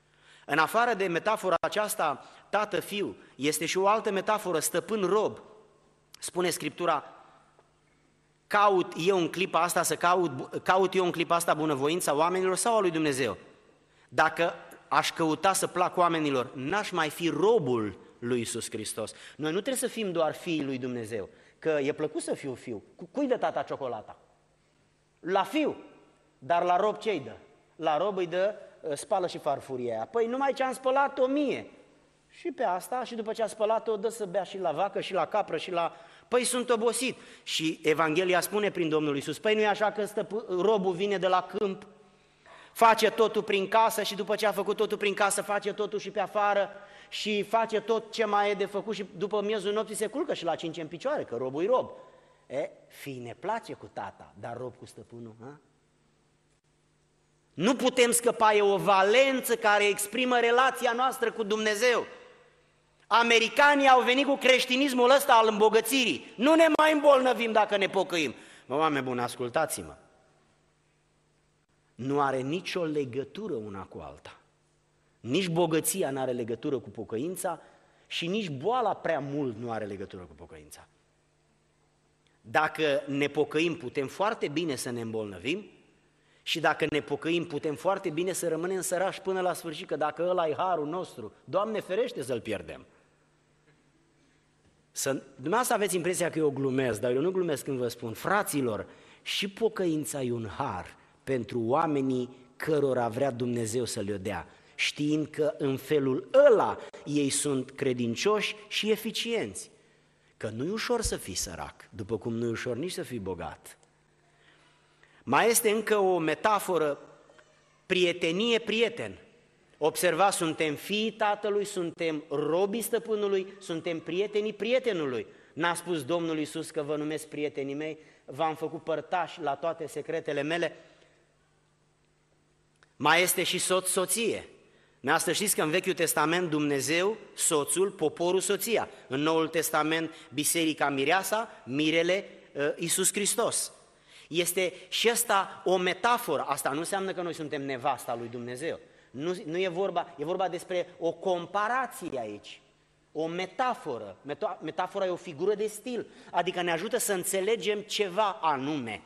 În afară de metafora aceasta, tată-fiu, este și o altă metaforă, stăpân-rob. Spune Scriptura, caut eu în clipa asta să caut, caut eu în clipa asta bunăvoința oamenilor sau a lui Dumnezeu? Dacă aș căuta să plac oamenilor, n-aș mai fi robul lui Iisus Hristos. Noi nu trebuie să fim doar fiii lui Dumnezeu, că e plăcut să fiu fiu. Cui dă tata ciocolata? La fiu. Dar la rob ce-i dă? La rob îi dă spală și farfuria aia. Păi numai ce am spălat o mie. Și pe asta, și după ce a spălat-o, dă să bea și la vacă, și la capră, și la... Păi sunt obosit. Și Evanghelia spune prin Domnul Iisus, păi nu e așa că stăp... robul vine de la câmp, face totul prin casă și după ce a făcut totul prin casă, face totul și pe afară și face tot ce mai e de făcut și după miezul nopții se culcă și la cinci în picioare, că robul e rob. E, fii ne place cu tata, dar rob cu stăpânul, ha? Nu putem scăpa, e o valență care exprimă relația noastră cu Dumnezeu. Americanii au venit cu creștinismul ăsta al îmbogățirii. Nu ne mai îmbolnăvim dacă ne pocăim. Mă, oameni buni, ascultați-mă. Nu are nicio legătură una cu alta. Nici bogăția nu are legătură cu pocăința și nici boala prea mult nu are legătură cu pocăința. Dacă ne pocăim, putem foarte bine să ne îmbolnăvim și dacă ne pocăim, putem foarte bine să rămânem sărași până la sfârșit, că dacă ăla e harul nostru, Doamne ferește să-l pierdem. Să, dumneavoastră aveți impresia că eu glumesc, dar eu nu glumesc când vă spun, fraților, și pocăința e un har pentru oamenii cărora vrea Dumnezeu să le dea, știind că în felul ăla ei sunt credincioși și eficienți. Că nu e ușor să fii sărac, după cum nu e ușor nici să fii bogat. Mai este încă o metaforă, prietenie-prieten. Observați, suntem fiii Tatălui, suntem robii stăpânului, suntem prietenii prietenului. N-a spus Domnul Iisus că vă numesc prietenii mei, v-am făcut părtași la toate secretele mele. Mai este și soț-soție. Dumneavoastră știți că în Vechiul Testament Dumnezeu, soțul, poporul, soția. În Noul Testament biserica mireasa, mirele, Iisus Hristos. Este și asta o metaforă. Asta nu înseamnă că noi suntem nevasta lui Dumnezeu. Nu, nu e vorba, e vorba despre o comparație aici. O metaforă. Metafora e o figură de stil, adică ne ajută să înțelegem ceva anume.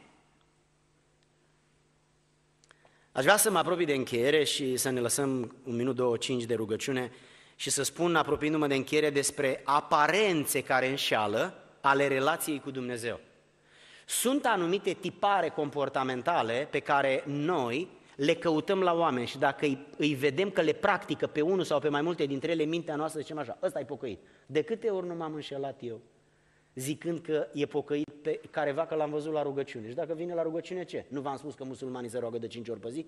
Aș vrea să mă apropii de încheiere și să ne lăsăm un minut, două, cinci de rugăciune și să spun, apropiindu-mă de încheiere, despre aparențe care înșeală ale relației cu Dumnezeu. Sunt anumite tipare comportamentale pe care noi le căutăm la oameni și dacă îi, îi vedem că le practică pe unul sau pe mai multe dintre ele, mintea noastră zicem așa, ăsta e pocăit. De câte ori nu m-am înșelat eu, zicând că e pocăit pe careva că l-am văzut la rugăciune. Și dacă vine la rugăciune, ce? Nu v-am spus că musulmanii se roagă de cinci ori pe zi?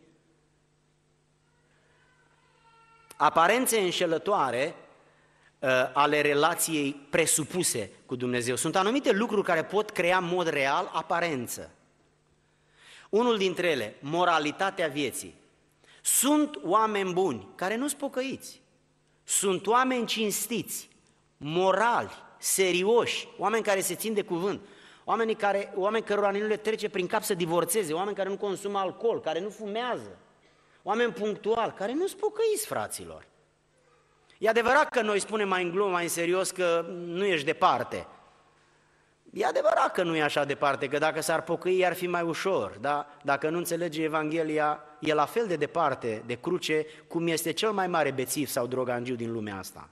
Aparențe înșelătoare uh, ale relației presupuse cu Dumnezeu. Sunt anumite lucruri care pot crea în mod real aparență. Unul dintre ele, moralitatea vieții. Sunt oameni buni care nu-s pocăiți. Sunt oameni cinstiți, morali, serioși, oameni care se țin de cuvânt, oameni, care, oameni cărora nu le trece prin cap să divorțeze, oameni care nu consumă alcool, care nu fumează, oameni punctuali, care nu sunt pocăiți, fraților. E adevărat că noi spunem mai în glumă, mai în serios că nu ești departe. E adevărat că nu e așa departe, că dacă s-ar pocăi ar fi mai ușor, dar dacă nu înțelege Evanghelia, e la fel de departe de cruce cum este cel mai mare bețiv sau drogangiu din lumea asta.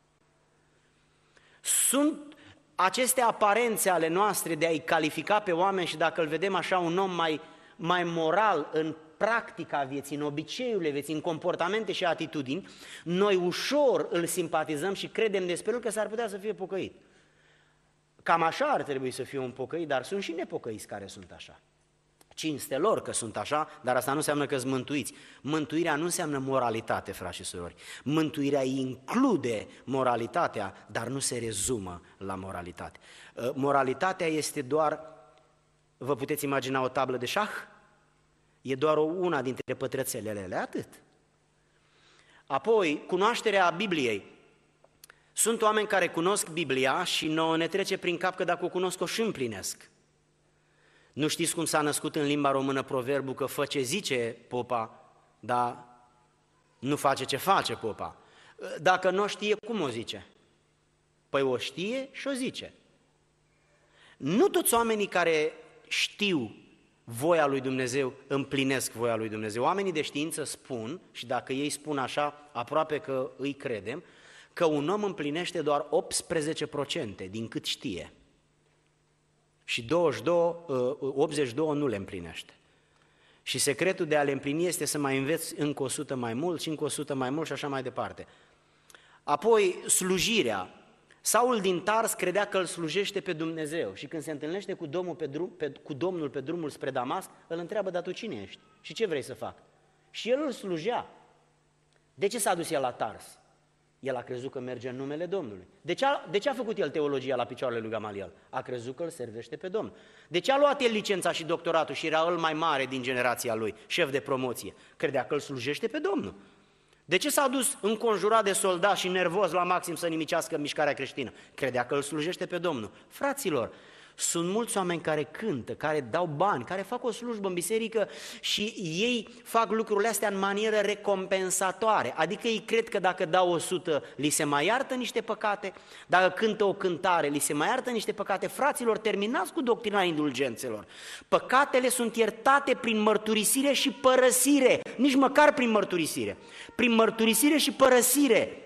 Sunt aceste aparențe ale noastre de a-i califica pe oameni și dacă îl vedem așa un om mai, mai moral în practica vieții, în obiceiurile vieții, în comportamente și atitudini, noi ușor îl simpatizăm și credem despre el că s-ar putea să fie pocăit. Cam așa ar trebui să fie un pocăit, dar sunt și nepocăiți care sunt așa. Cinste lor că sunt așa, dar asta nu înseamnă că sunt mântuiți. Mântuirea nu înseamnă moralitate, frați și surori. Mântuirea include moralitatea, dar nu se rezumă la moralitate. Moralitatea este doar, vă puteți imagina o tablă de șah? E doar o, una dintre pătrățelele, atât. Apoi, cunoașterea Bibliei. Sunt oameni care cunosc Biblia și nouă ne trece prin cap că dacă o cunosc, o și împlinesc. Nu știți cum s-a născut în limba română proverbul că fă ce zice popa, dar Nu face ce face popa. Dacă nu o știe, cum o zice? Păi o știe și o zice. Nu toți oamenii care știu voia lui Dumnezeu împlinesc voia lui Dumnezeu. Oamenii de știință spun, și dacă ei spun așa, aproape că îi credem, că un om împlinește doar optsprezece la sută din cât știe. Și douăzeci și doi, optzeci și doi nu le împlinește. Și secretul de a le împlini este să mai înveți încă o sută mai mult și încă o sută mai mult și așa mai departe. Apoi, slujirea. Saul din Tars credea că îl slujește pe Dumnezeu și când se întâlnește cu Domnul pe, drum, pe, cu Domnul pe drumul spre Damasc, îl întreabă, dar tu cine ești? Și ce vrei să fac? Și el îl slujea. De ce s-a dus el la Tars? El a crezut că merge în numele Domnului. De ce a, de ce a făcut el teologia la picioarele lui Gamaliel? A crezut că îl servește pe Domnul. De ce a luat el licența și doctoratul și era el mai mare din generația lui, șef de promoție? Credea că îl slujește pe Domnul. De ce s-a dus înconjurat de soldați și nervos la maxim să nimicească mișcarea creștină? Credea că îl slujește pe Domnul. Fraților, sunt mulți oameni care cântă, care dau bani, care fac o slujbă în biserică și ei fac lucrurile astea în manieră recompensatoare. Adică ei cred că dacă dau o sută, li se mai iartă niște păcate, dacă cântă o cântare, li se mai iartă niște păcate. Fraților, terminați cu doctrina indulgențelor. Păcatele sunt iertate prin mărturisire și părăsire, nici măcar prin mărturisire. Prin mărturisire și părăsire.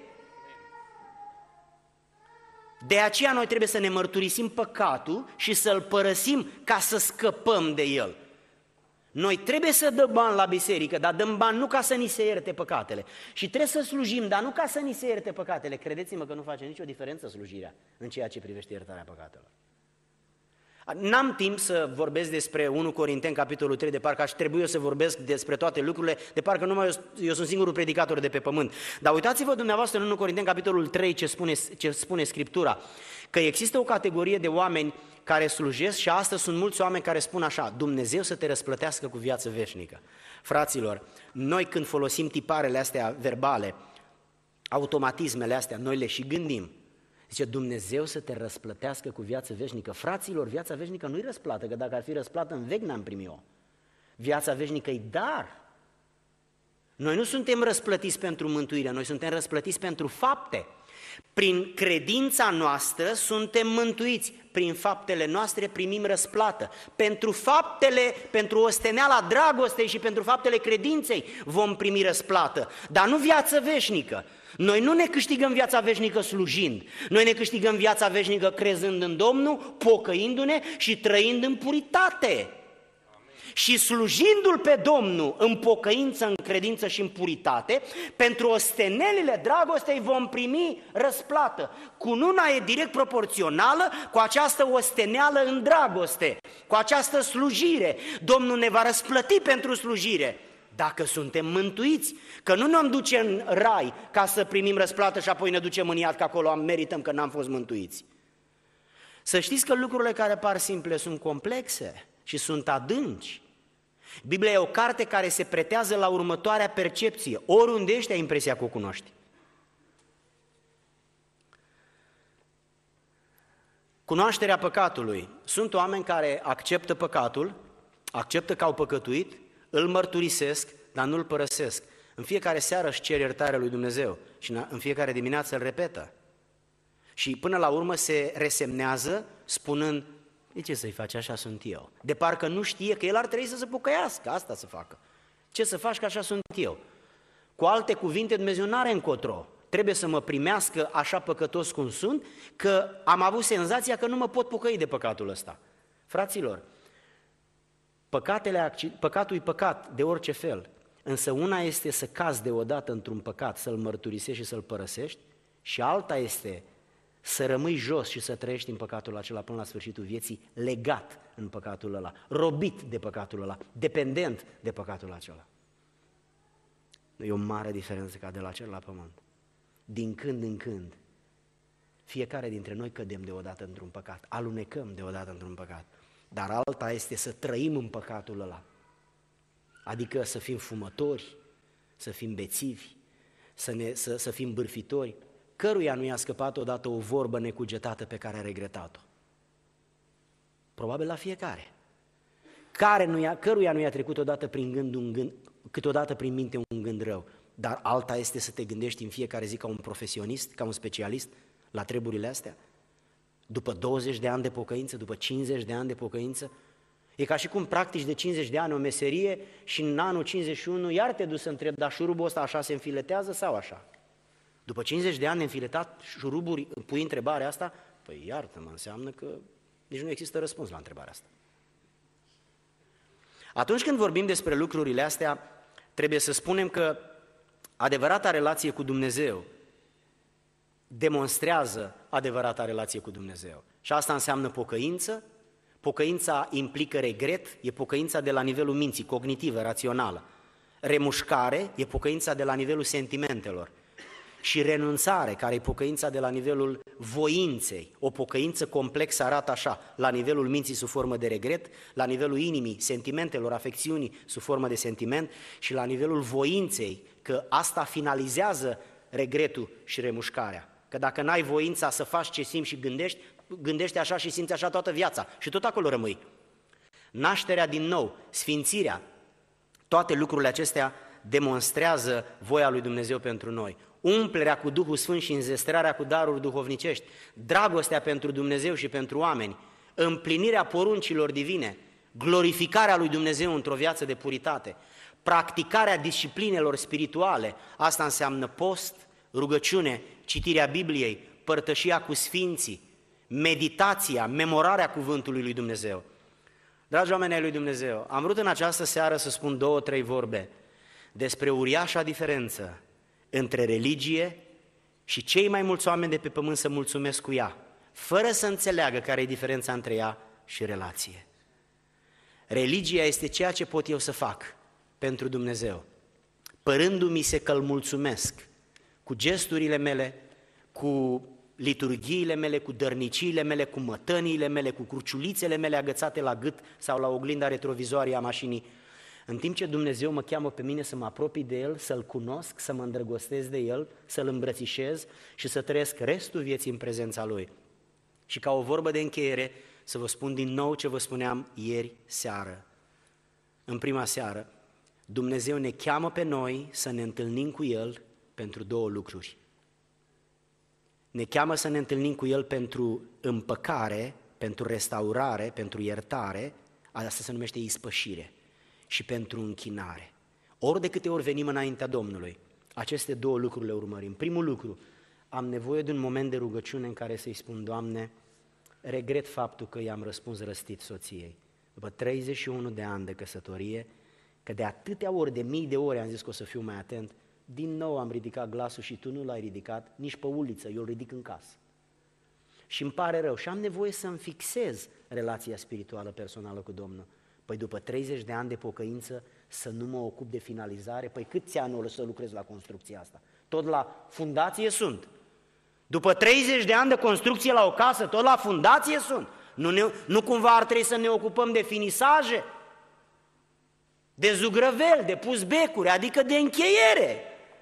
De aceea noi trebuie să ne mărturisim păcatul și să-l părăsim ca să scăpăm de el. Noi trebuie să dăm bani la biserică, dar dăm bani nu ca să ni se ierte păcatele. Și trebuie să slujim, dar nu ca să ni se ierte păcatele. Credeți-mă că nu face nicio diferență slujirea în ceea ce privește iertarea păcatelor. N-am timp să vorbesc despre unu Corinteni, capitolul trei, de parcă aș trebui să vorbesc despre toate lucrurile, de parcă numai eu, eu sunt singurul predicator de pe pământ. Dar uitați-vă dumneavoastră în unu Corinteni, capitolul trei, ce spune, ce spune Scriptura, că există o categorie de oameni care slujesc și astăzi sunt mulți oameni care spun așa, Dumnezeu să te răsplătească cu viață veșnică. Fraților, noi când folosim tiparele astea verbale, automatismele astea, noi le și gândim. Zice, Dumnezeu să te răsplătească cu viață veșnică. Fraților, viața veșnică nu-i răsplată, că dacă ar fi răsplată în vec n-am primit-o. Viața veșnică e dar. Noi nu suntem răsplătiți pentru mântuire, noi suntem răsplătiți pentru fapte. Prin credința noastră suntem mântuiți, prin faptele noastre primim răsplată. Pentru faptele, pentru osteneala dragostei și pentru faptele credinței vom primi răsplată, dar nu viață veșnică. Noi nu ne câștigăm viața veșnică slujind, noi ne câștigăm viața veșnică crezând în Domnul, pocăindu-ne și trăind în puritate. Și slujindu-L pe Domnul în pocăință, în credință și în puritate, pentru ostenelile dragostei vom primi răsplată. Cununa e direct proporțională cu această osteneală în dragoste, cu această slujire. Domnul ne va răsplăti pentru slujire, dacă suntem mântuiți, că nu ne-am duce în rai ca să primim răsplată și apoi ne ducem în iad, că acolo merităm că n-am fost mântuiți. Să știți că lucrurile care par simple sunt complexe și sunt adânci. Biblia e o carte care se pretează la următoarea percepție. Oriunde ești, ai impresia că o cunoști. Cunoașterea păcatului. Sunt oameni care acceptă păcatul, acceptă că au păcătuit, îl mărturisesc, dar nu îl părăsesc. În fiecare seară își cer iertarea lui Dumnezeu și în fiecare dimineață îl repetă. Și până la urmă se resemnează spunând, de ce să-i faci, așa sunt eu? De parcă nu știe că el ar trebui să se pocăiască, asta să facă. Ce să faci, că așa sunt eu? Cu alte cuvinte, Dumnezeu n-are încotro. Trebuie să mă primească așa păcătos cum sunt, că am avut senzația că nu mă pot pocăi de păcatul ăsta. Fraților, păcatele, păcatul e păcat de orice fel, însă una este să cazi deodată într-un păcat, să-l mărturisești și să-l părăsești, și alta este să rămâi jos și să trăiești în păcatul acela până la sfârșitul vieții, legat în păcatul ăla, robit de păcatul ăla, dependent de păcatul acela. E o mare diferență ca de la cer la pământ. Din când în când, fiecare dintre noi cădem deodată într-un păcat, alunecăm deodată într-un păcat, dar alta este să trăim în păcatul ăla, adică să fim fumători, să fim bețivi, să, ne, să, să fim bârfitori. Căruia nu i-a scăpat odată o vorbă necugetată pe care a regretat-o? Probabil la fiecare. Care nu i-a, căruia nu i-a trecut odată prin gând un gând, câteodată prin minte un gând rău, dar alta este să te gândești în fiecare zi ca un profesionist, ca un specialist la treburile astea. După douăzeci de ani de pocăință, după cincizeci de ani de pocăință, e ca și cum practici de cincizeci de ani o meserie și în anul cincizeci și unu iar te duci să întrebi, dar șurubul ăsta așa se înfiletează sau așa? După cincizeci de ani de înfiletat șuruburi, pui întrebarea asta? Păi iartă-mă, înseamnă că nici nu există răspuns la întrebarea asta. Atunci când vorbim despre lucrurile astea, trebuie să spunem că adevărata relație cu Dumnezeu demonstrează adevărata relație cu Dumnezeu. Și asta înseamnă pocăință. Pocăința implică regret, e pocăința de la nivelul minții, cognitivă, rațională. Remușcare e pocăința de la nivelul sentimentelor. Și renunțare, care e pocăința de la nivelul voinței. O pocăință complexă arată așa, la nivelul minții sub formă de regret, la nivelul inimii, sentimentelor, afecțiunii sub formă de sentiment și la nivelul voinței, că asta finalizează regretul și remușcarea. Că dacă n-ai voința să faci ce simți și gândești, gândești așa și simți așa toată viața și tot acolo rămâi. Nașterea din nou, sfințirea, toate lucrurile acestea demonstrează voia lui Dumnezeu pentru noi. Umplerea cu Duhul Sfânt și înzestrarea cu daruri duhovnicești, dragostea pentru Dumnezeu și pentru oameni, împlinirea poruncilor divine, glorificarea lui Dumnezeu într-o viață de puritate, practicarea disciplinelor spirituale, asta înseamnă post, rugăciune, citirea Bibliei, părtășia cu sfinții, meditația, memorarea cuvântului lui Dumnezeu. Dragi oameni ai lui Dumnezeu, am vrut în această seară să spun două, trei vorbe despre uriașa diferență între religie și cei mai mulți oameni de pe pământ să mulțumesc cu ea, fără să înțeleagă care e diferența între ea și relație. Religia este ceea ce pot eu să fac pentru Dumnezeu, părându-mi se că îl mulțumesc cu gesturile mele, cu liturghiile mele, cu dărniciile mele, cu mătăniile mele, cu cruciulițele mele agățate la gât sau la oglinda retrovizoare a mașinii, în timp ce Dumnezeu mă cheamă pe mine să mă apropii de El, să-L cunosc, să mă îndrăgostesc de El, să-L îmbrățișez și să trăiesc restul vieții în prezența Lui. Și ca o vorbă de încheiere, să vă spun din nou ce vă spuneam ieri seară. În prima seară, Dumnezeu ne cheamă pe noi să ne întâlnim cu El pentru două lucruri. Ne cheamă să ne întâlnim cu El pentru împăcare, pentru restaurare, pentru iertare, asta se numește ispășire, și pentru închinare. Ori de câte ori venim înaintea Domnului, aceste două lucruri le urmărim. Primul lucru, am nevoie de un moment de rugăciune în care să-i spun, Doamne, regret faptul că i-am răspuns răstit soției. După treizeci și unu de ani de căsătorie, că de atâtea ori, de mii de ori am zis că o să fiu mai atent, din nou am ridicat glasul și tu nu l-ai ridicat nici pe uliță, eu îl ridic în casă. Și îmi pare rău și am nevoie să-mi fixez relația spirituală personală cu Domnul. Păi după treizeci de ani de pocăință să nu mă ocup de finalizare, păi câți ani o să lucrez la construcția asta? Tot la fundație sunt. După treizeci de ani de construcție la o casă, tot la fundație sunt. Nu, ne, nu cumva ar trebui să ne ocupăm de finisaje, de zugrăvel, de pus becuri, adică de încheiere.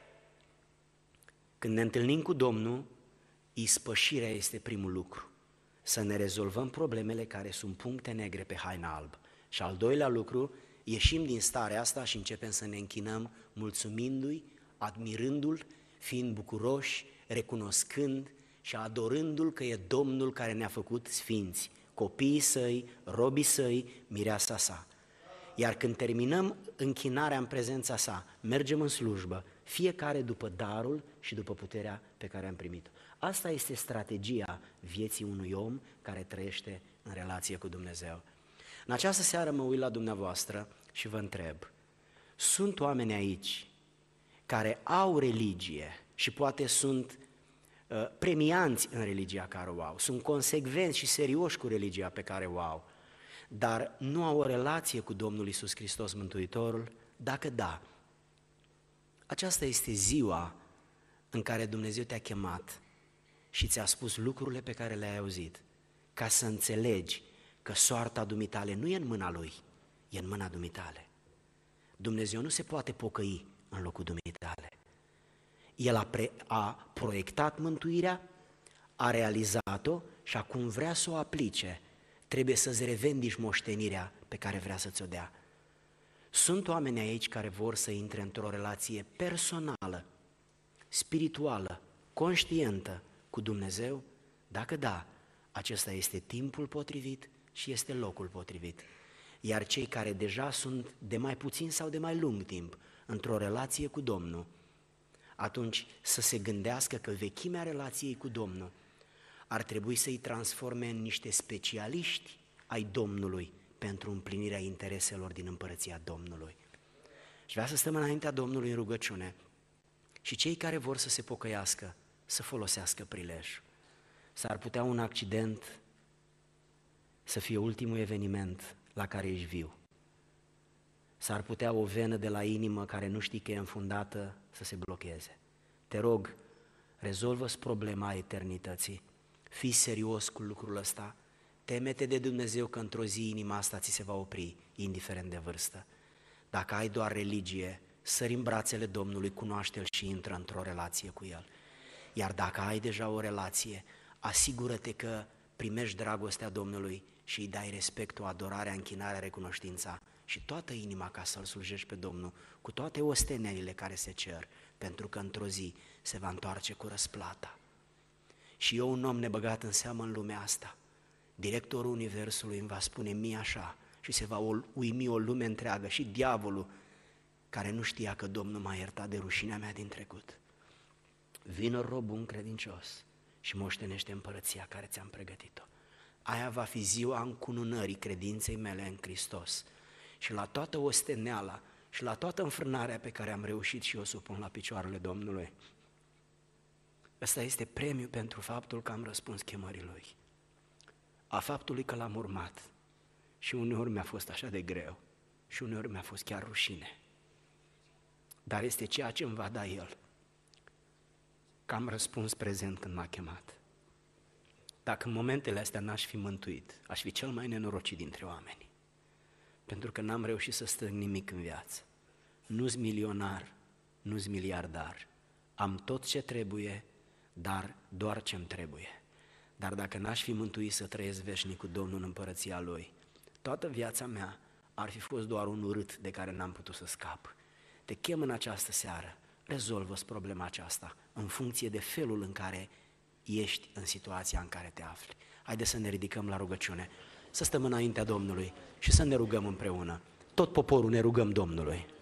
Când ne întâlnim cu Domnul, ispășirea este primul lucru. Să ne rezolvăm problemele care sunt puncte negre pe haina albă. Și al doilea lucru, ieșim din starea asta și începem să ne închinăm mulțumindu-i, admirându-l, fiind bucuroși, recunoscând și adorându-l că e Domnul care ne-a făcut sfinți, copiii săi, robii săi, mireasa sa. Iar când terminăm închinarea în prezența sa, mergem în slujbă, fiecare după darul și după puterea pe care am primit-o. Asta este strategia vieții unui om care trăiește în relație cu Dumnezeu. În această seară mă uit la dumneavoastră și vă întreb, sunt oameni aici care au religie și poate sunt uh, premianți în religia care o au, sunt consecvenți și serioși cu religia pe care o au, dar nu au o relație cu Domnul Iisus Hristos Mântuitorul? Dacă da, aceasta este ziua în care Dumnezeu te-a chemat și ți-a spus lucrurile pe care le-ai auzit, ca să înțelegi că soarta dumitale nu e în mâna Lui, e în mâna dumitale. Dumnezeu nu se poate pocăi în locul dumitale. El a, pre- a proiectat mântuirea, a realizat-o și acum vrea să o aplice. Trebuie să-ți revendici moștenirea pe care vrea să ți-o dea. Sunt oameni aici care vor să intre într-o relație personală, spirituală, conștientă cu Dumnezeu? Dacă da, acesta este timpul potrivit și este locul potrivit. Iar cei care deja sunt de mai puțin sau de mai lung timp într-o relație cu Domnul, atunci să se gândească că vechimea relației cu Domnul ar trebui să-i transforme în niște specialiști ai Domnului pentru împlinirea intereselor din împărăția Domnului. Și vreau să stăm înaintea Domnului în rugăciune și cei care vor să se pocăiască să folosească prilejul. S-ar putea un accident să fie ultimul eveniment la care ești viu. S-ar putea o venă de la inimă care nu știi că e înfundată să se blocheze. Te rog, rezolvă-ți problema eternității, fii serios cu lucrul ăsta, teme-te de Dumnezeu că într-o zi inima asta ți se va opri, indiferent de vârstă. Dacă ai doar religie, sări în brațele Domnului, cunoaște-L și intră într-o relație cu El. Iar dacă ai deja o relație, asigură-te că primești dragostea Domnului și îi dai respectul, adorarea, închinarea, recunoștința și toată inima ca să-L slujești pe Domnul, cu toate ostenelile care se cer, pentru că într-o zi se va întoarce cu răsplata. Și eu, un om nebăgat în seamă în lumea asta, directorul Universului îmi va spune mie așa și se va uimi o lume întreagă și diavolul care nu știa că Domnul m-a iertat de rușinea mea din trecut. Vină, rob bun credincios, și moștenește împărăția care ți-am pregătit-o. Aia va fi ziua încununării credinței mele în Hristos. Și la toată osteneala și la toată înfrânarea pe care am reușit și eu să o pun la picioarele Domnului, ăsta este premiu pentru faptul că am răspuns chemării Lui. A faptului că L-am urmat. Și uneori mi-a fost așa de greu și uneori mi-a fost chiar rușine. Dar este ceea ce îmi va da El, că am răspuns prezent când m-a chemat. Dacă în momentele astea n-aș fi mântuit, aș fi cel mai nenorocit dintre oameni. Pentru că n-am reușit să strâng nimic în viață. Nu-s milionar, nu-s miliardar. Am tot ce trebuie, dar doar ce-mi trebuie. Dar dacă n-aș fi mântuit să trăiesc veșnic cu Domnul în împărăția Lui, toată viața mea ar fi fost doar un urât de care n-am putut să scap. Te chem în această seară, rezolvă-ți problema aceasta în funcție de felul în care ești în situația în care te afli. Haideți să ne ridicăm la rugăciune, să stăm înaintea Domnului și să ne rugăm împreună. Tot poporul ne rugăm Domnului.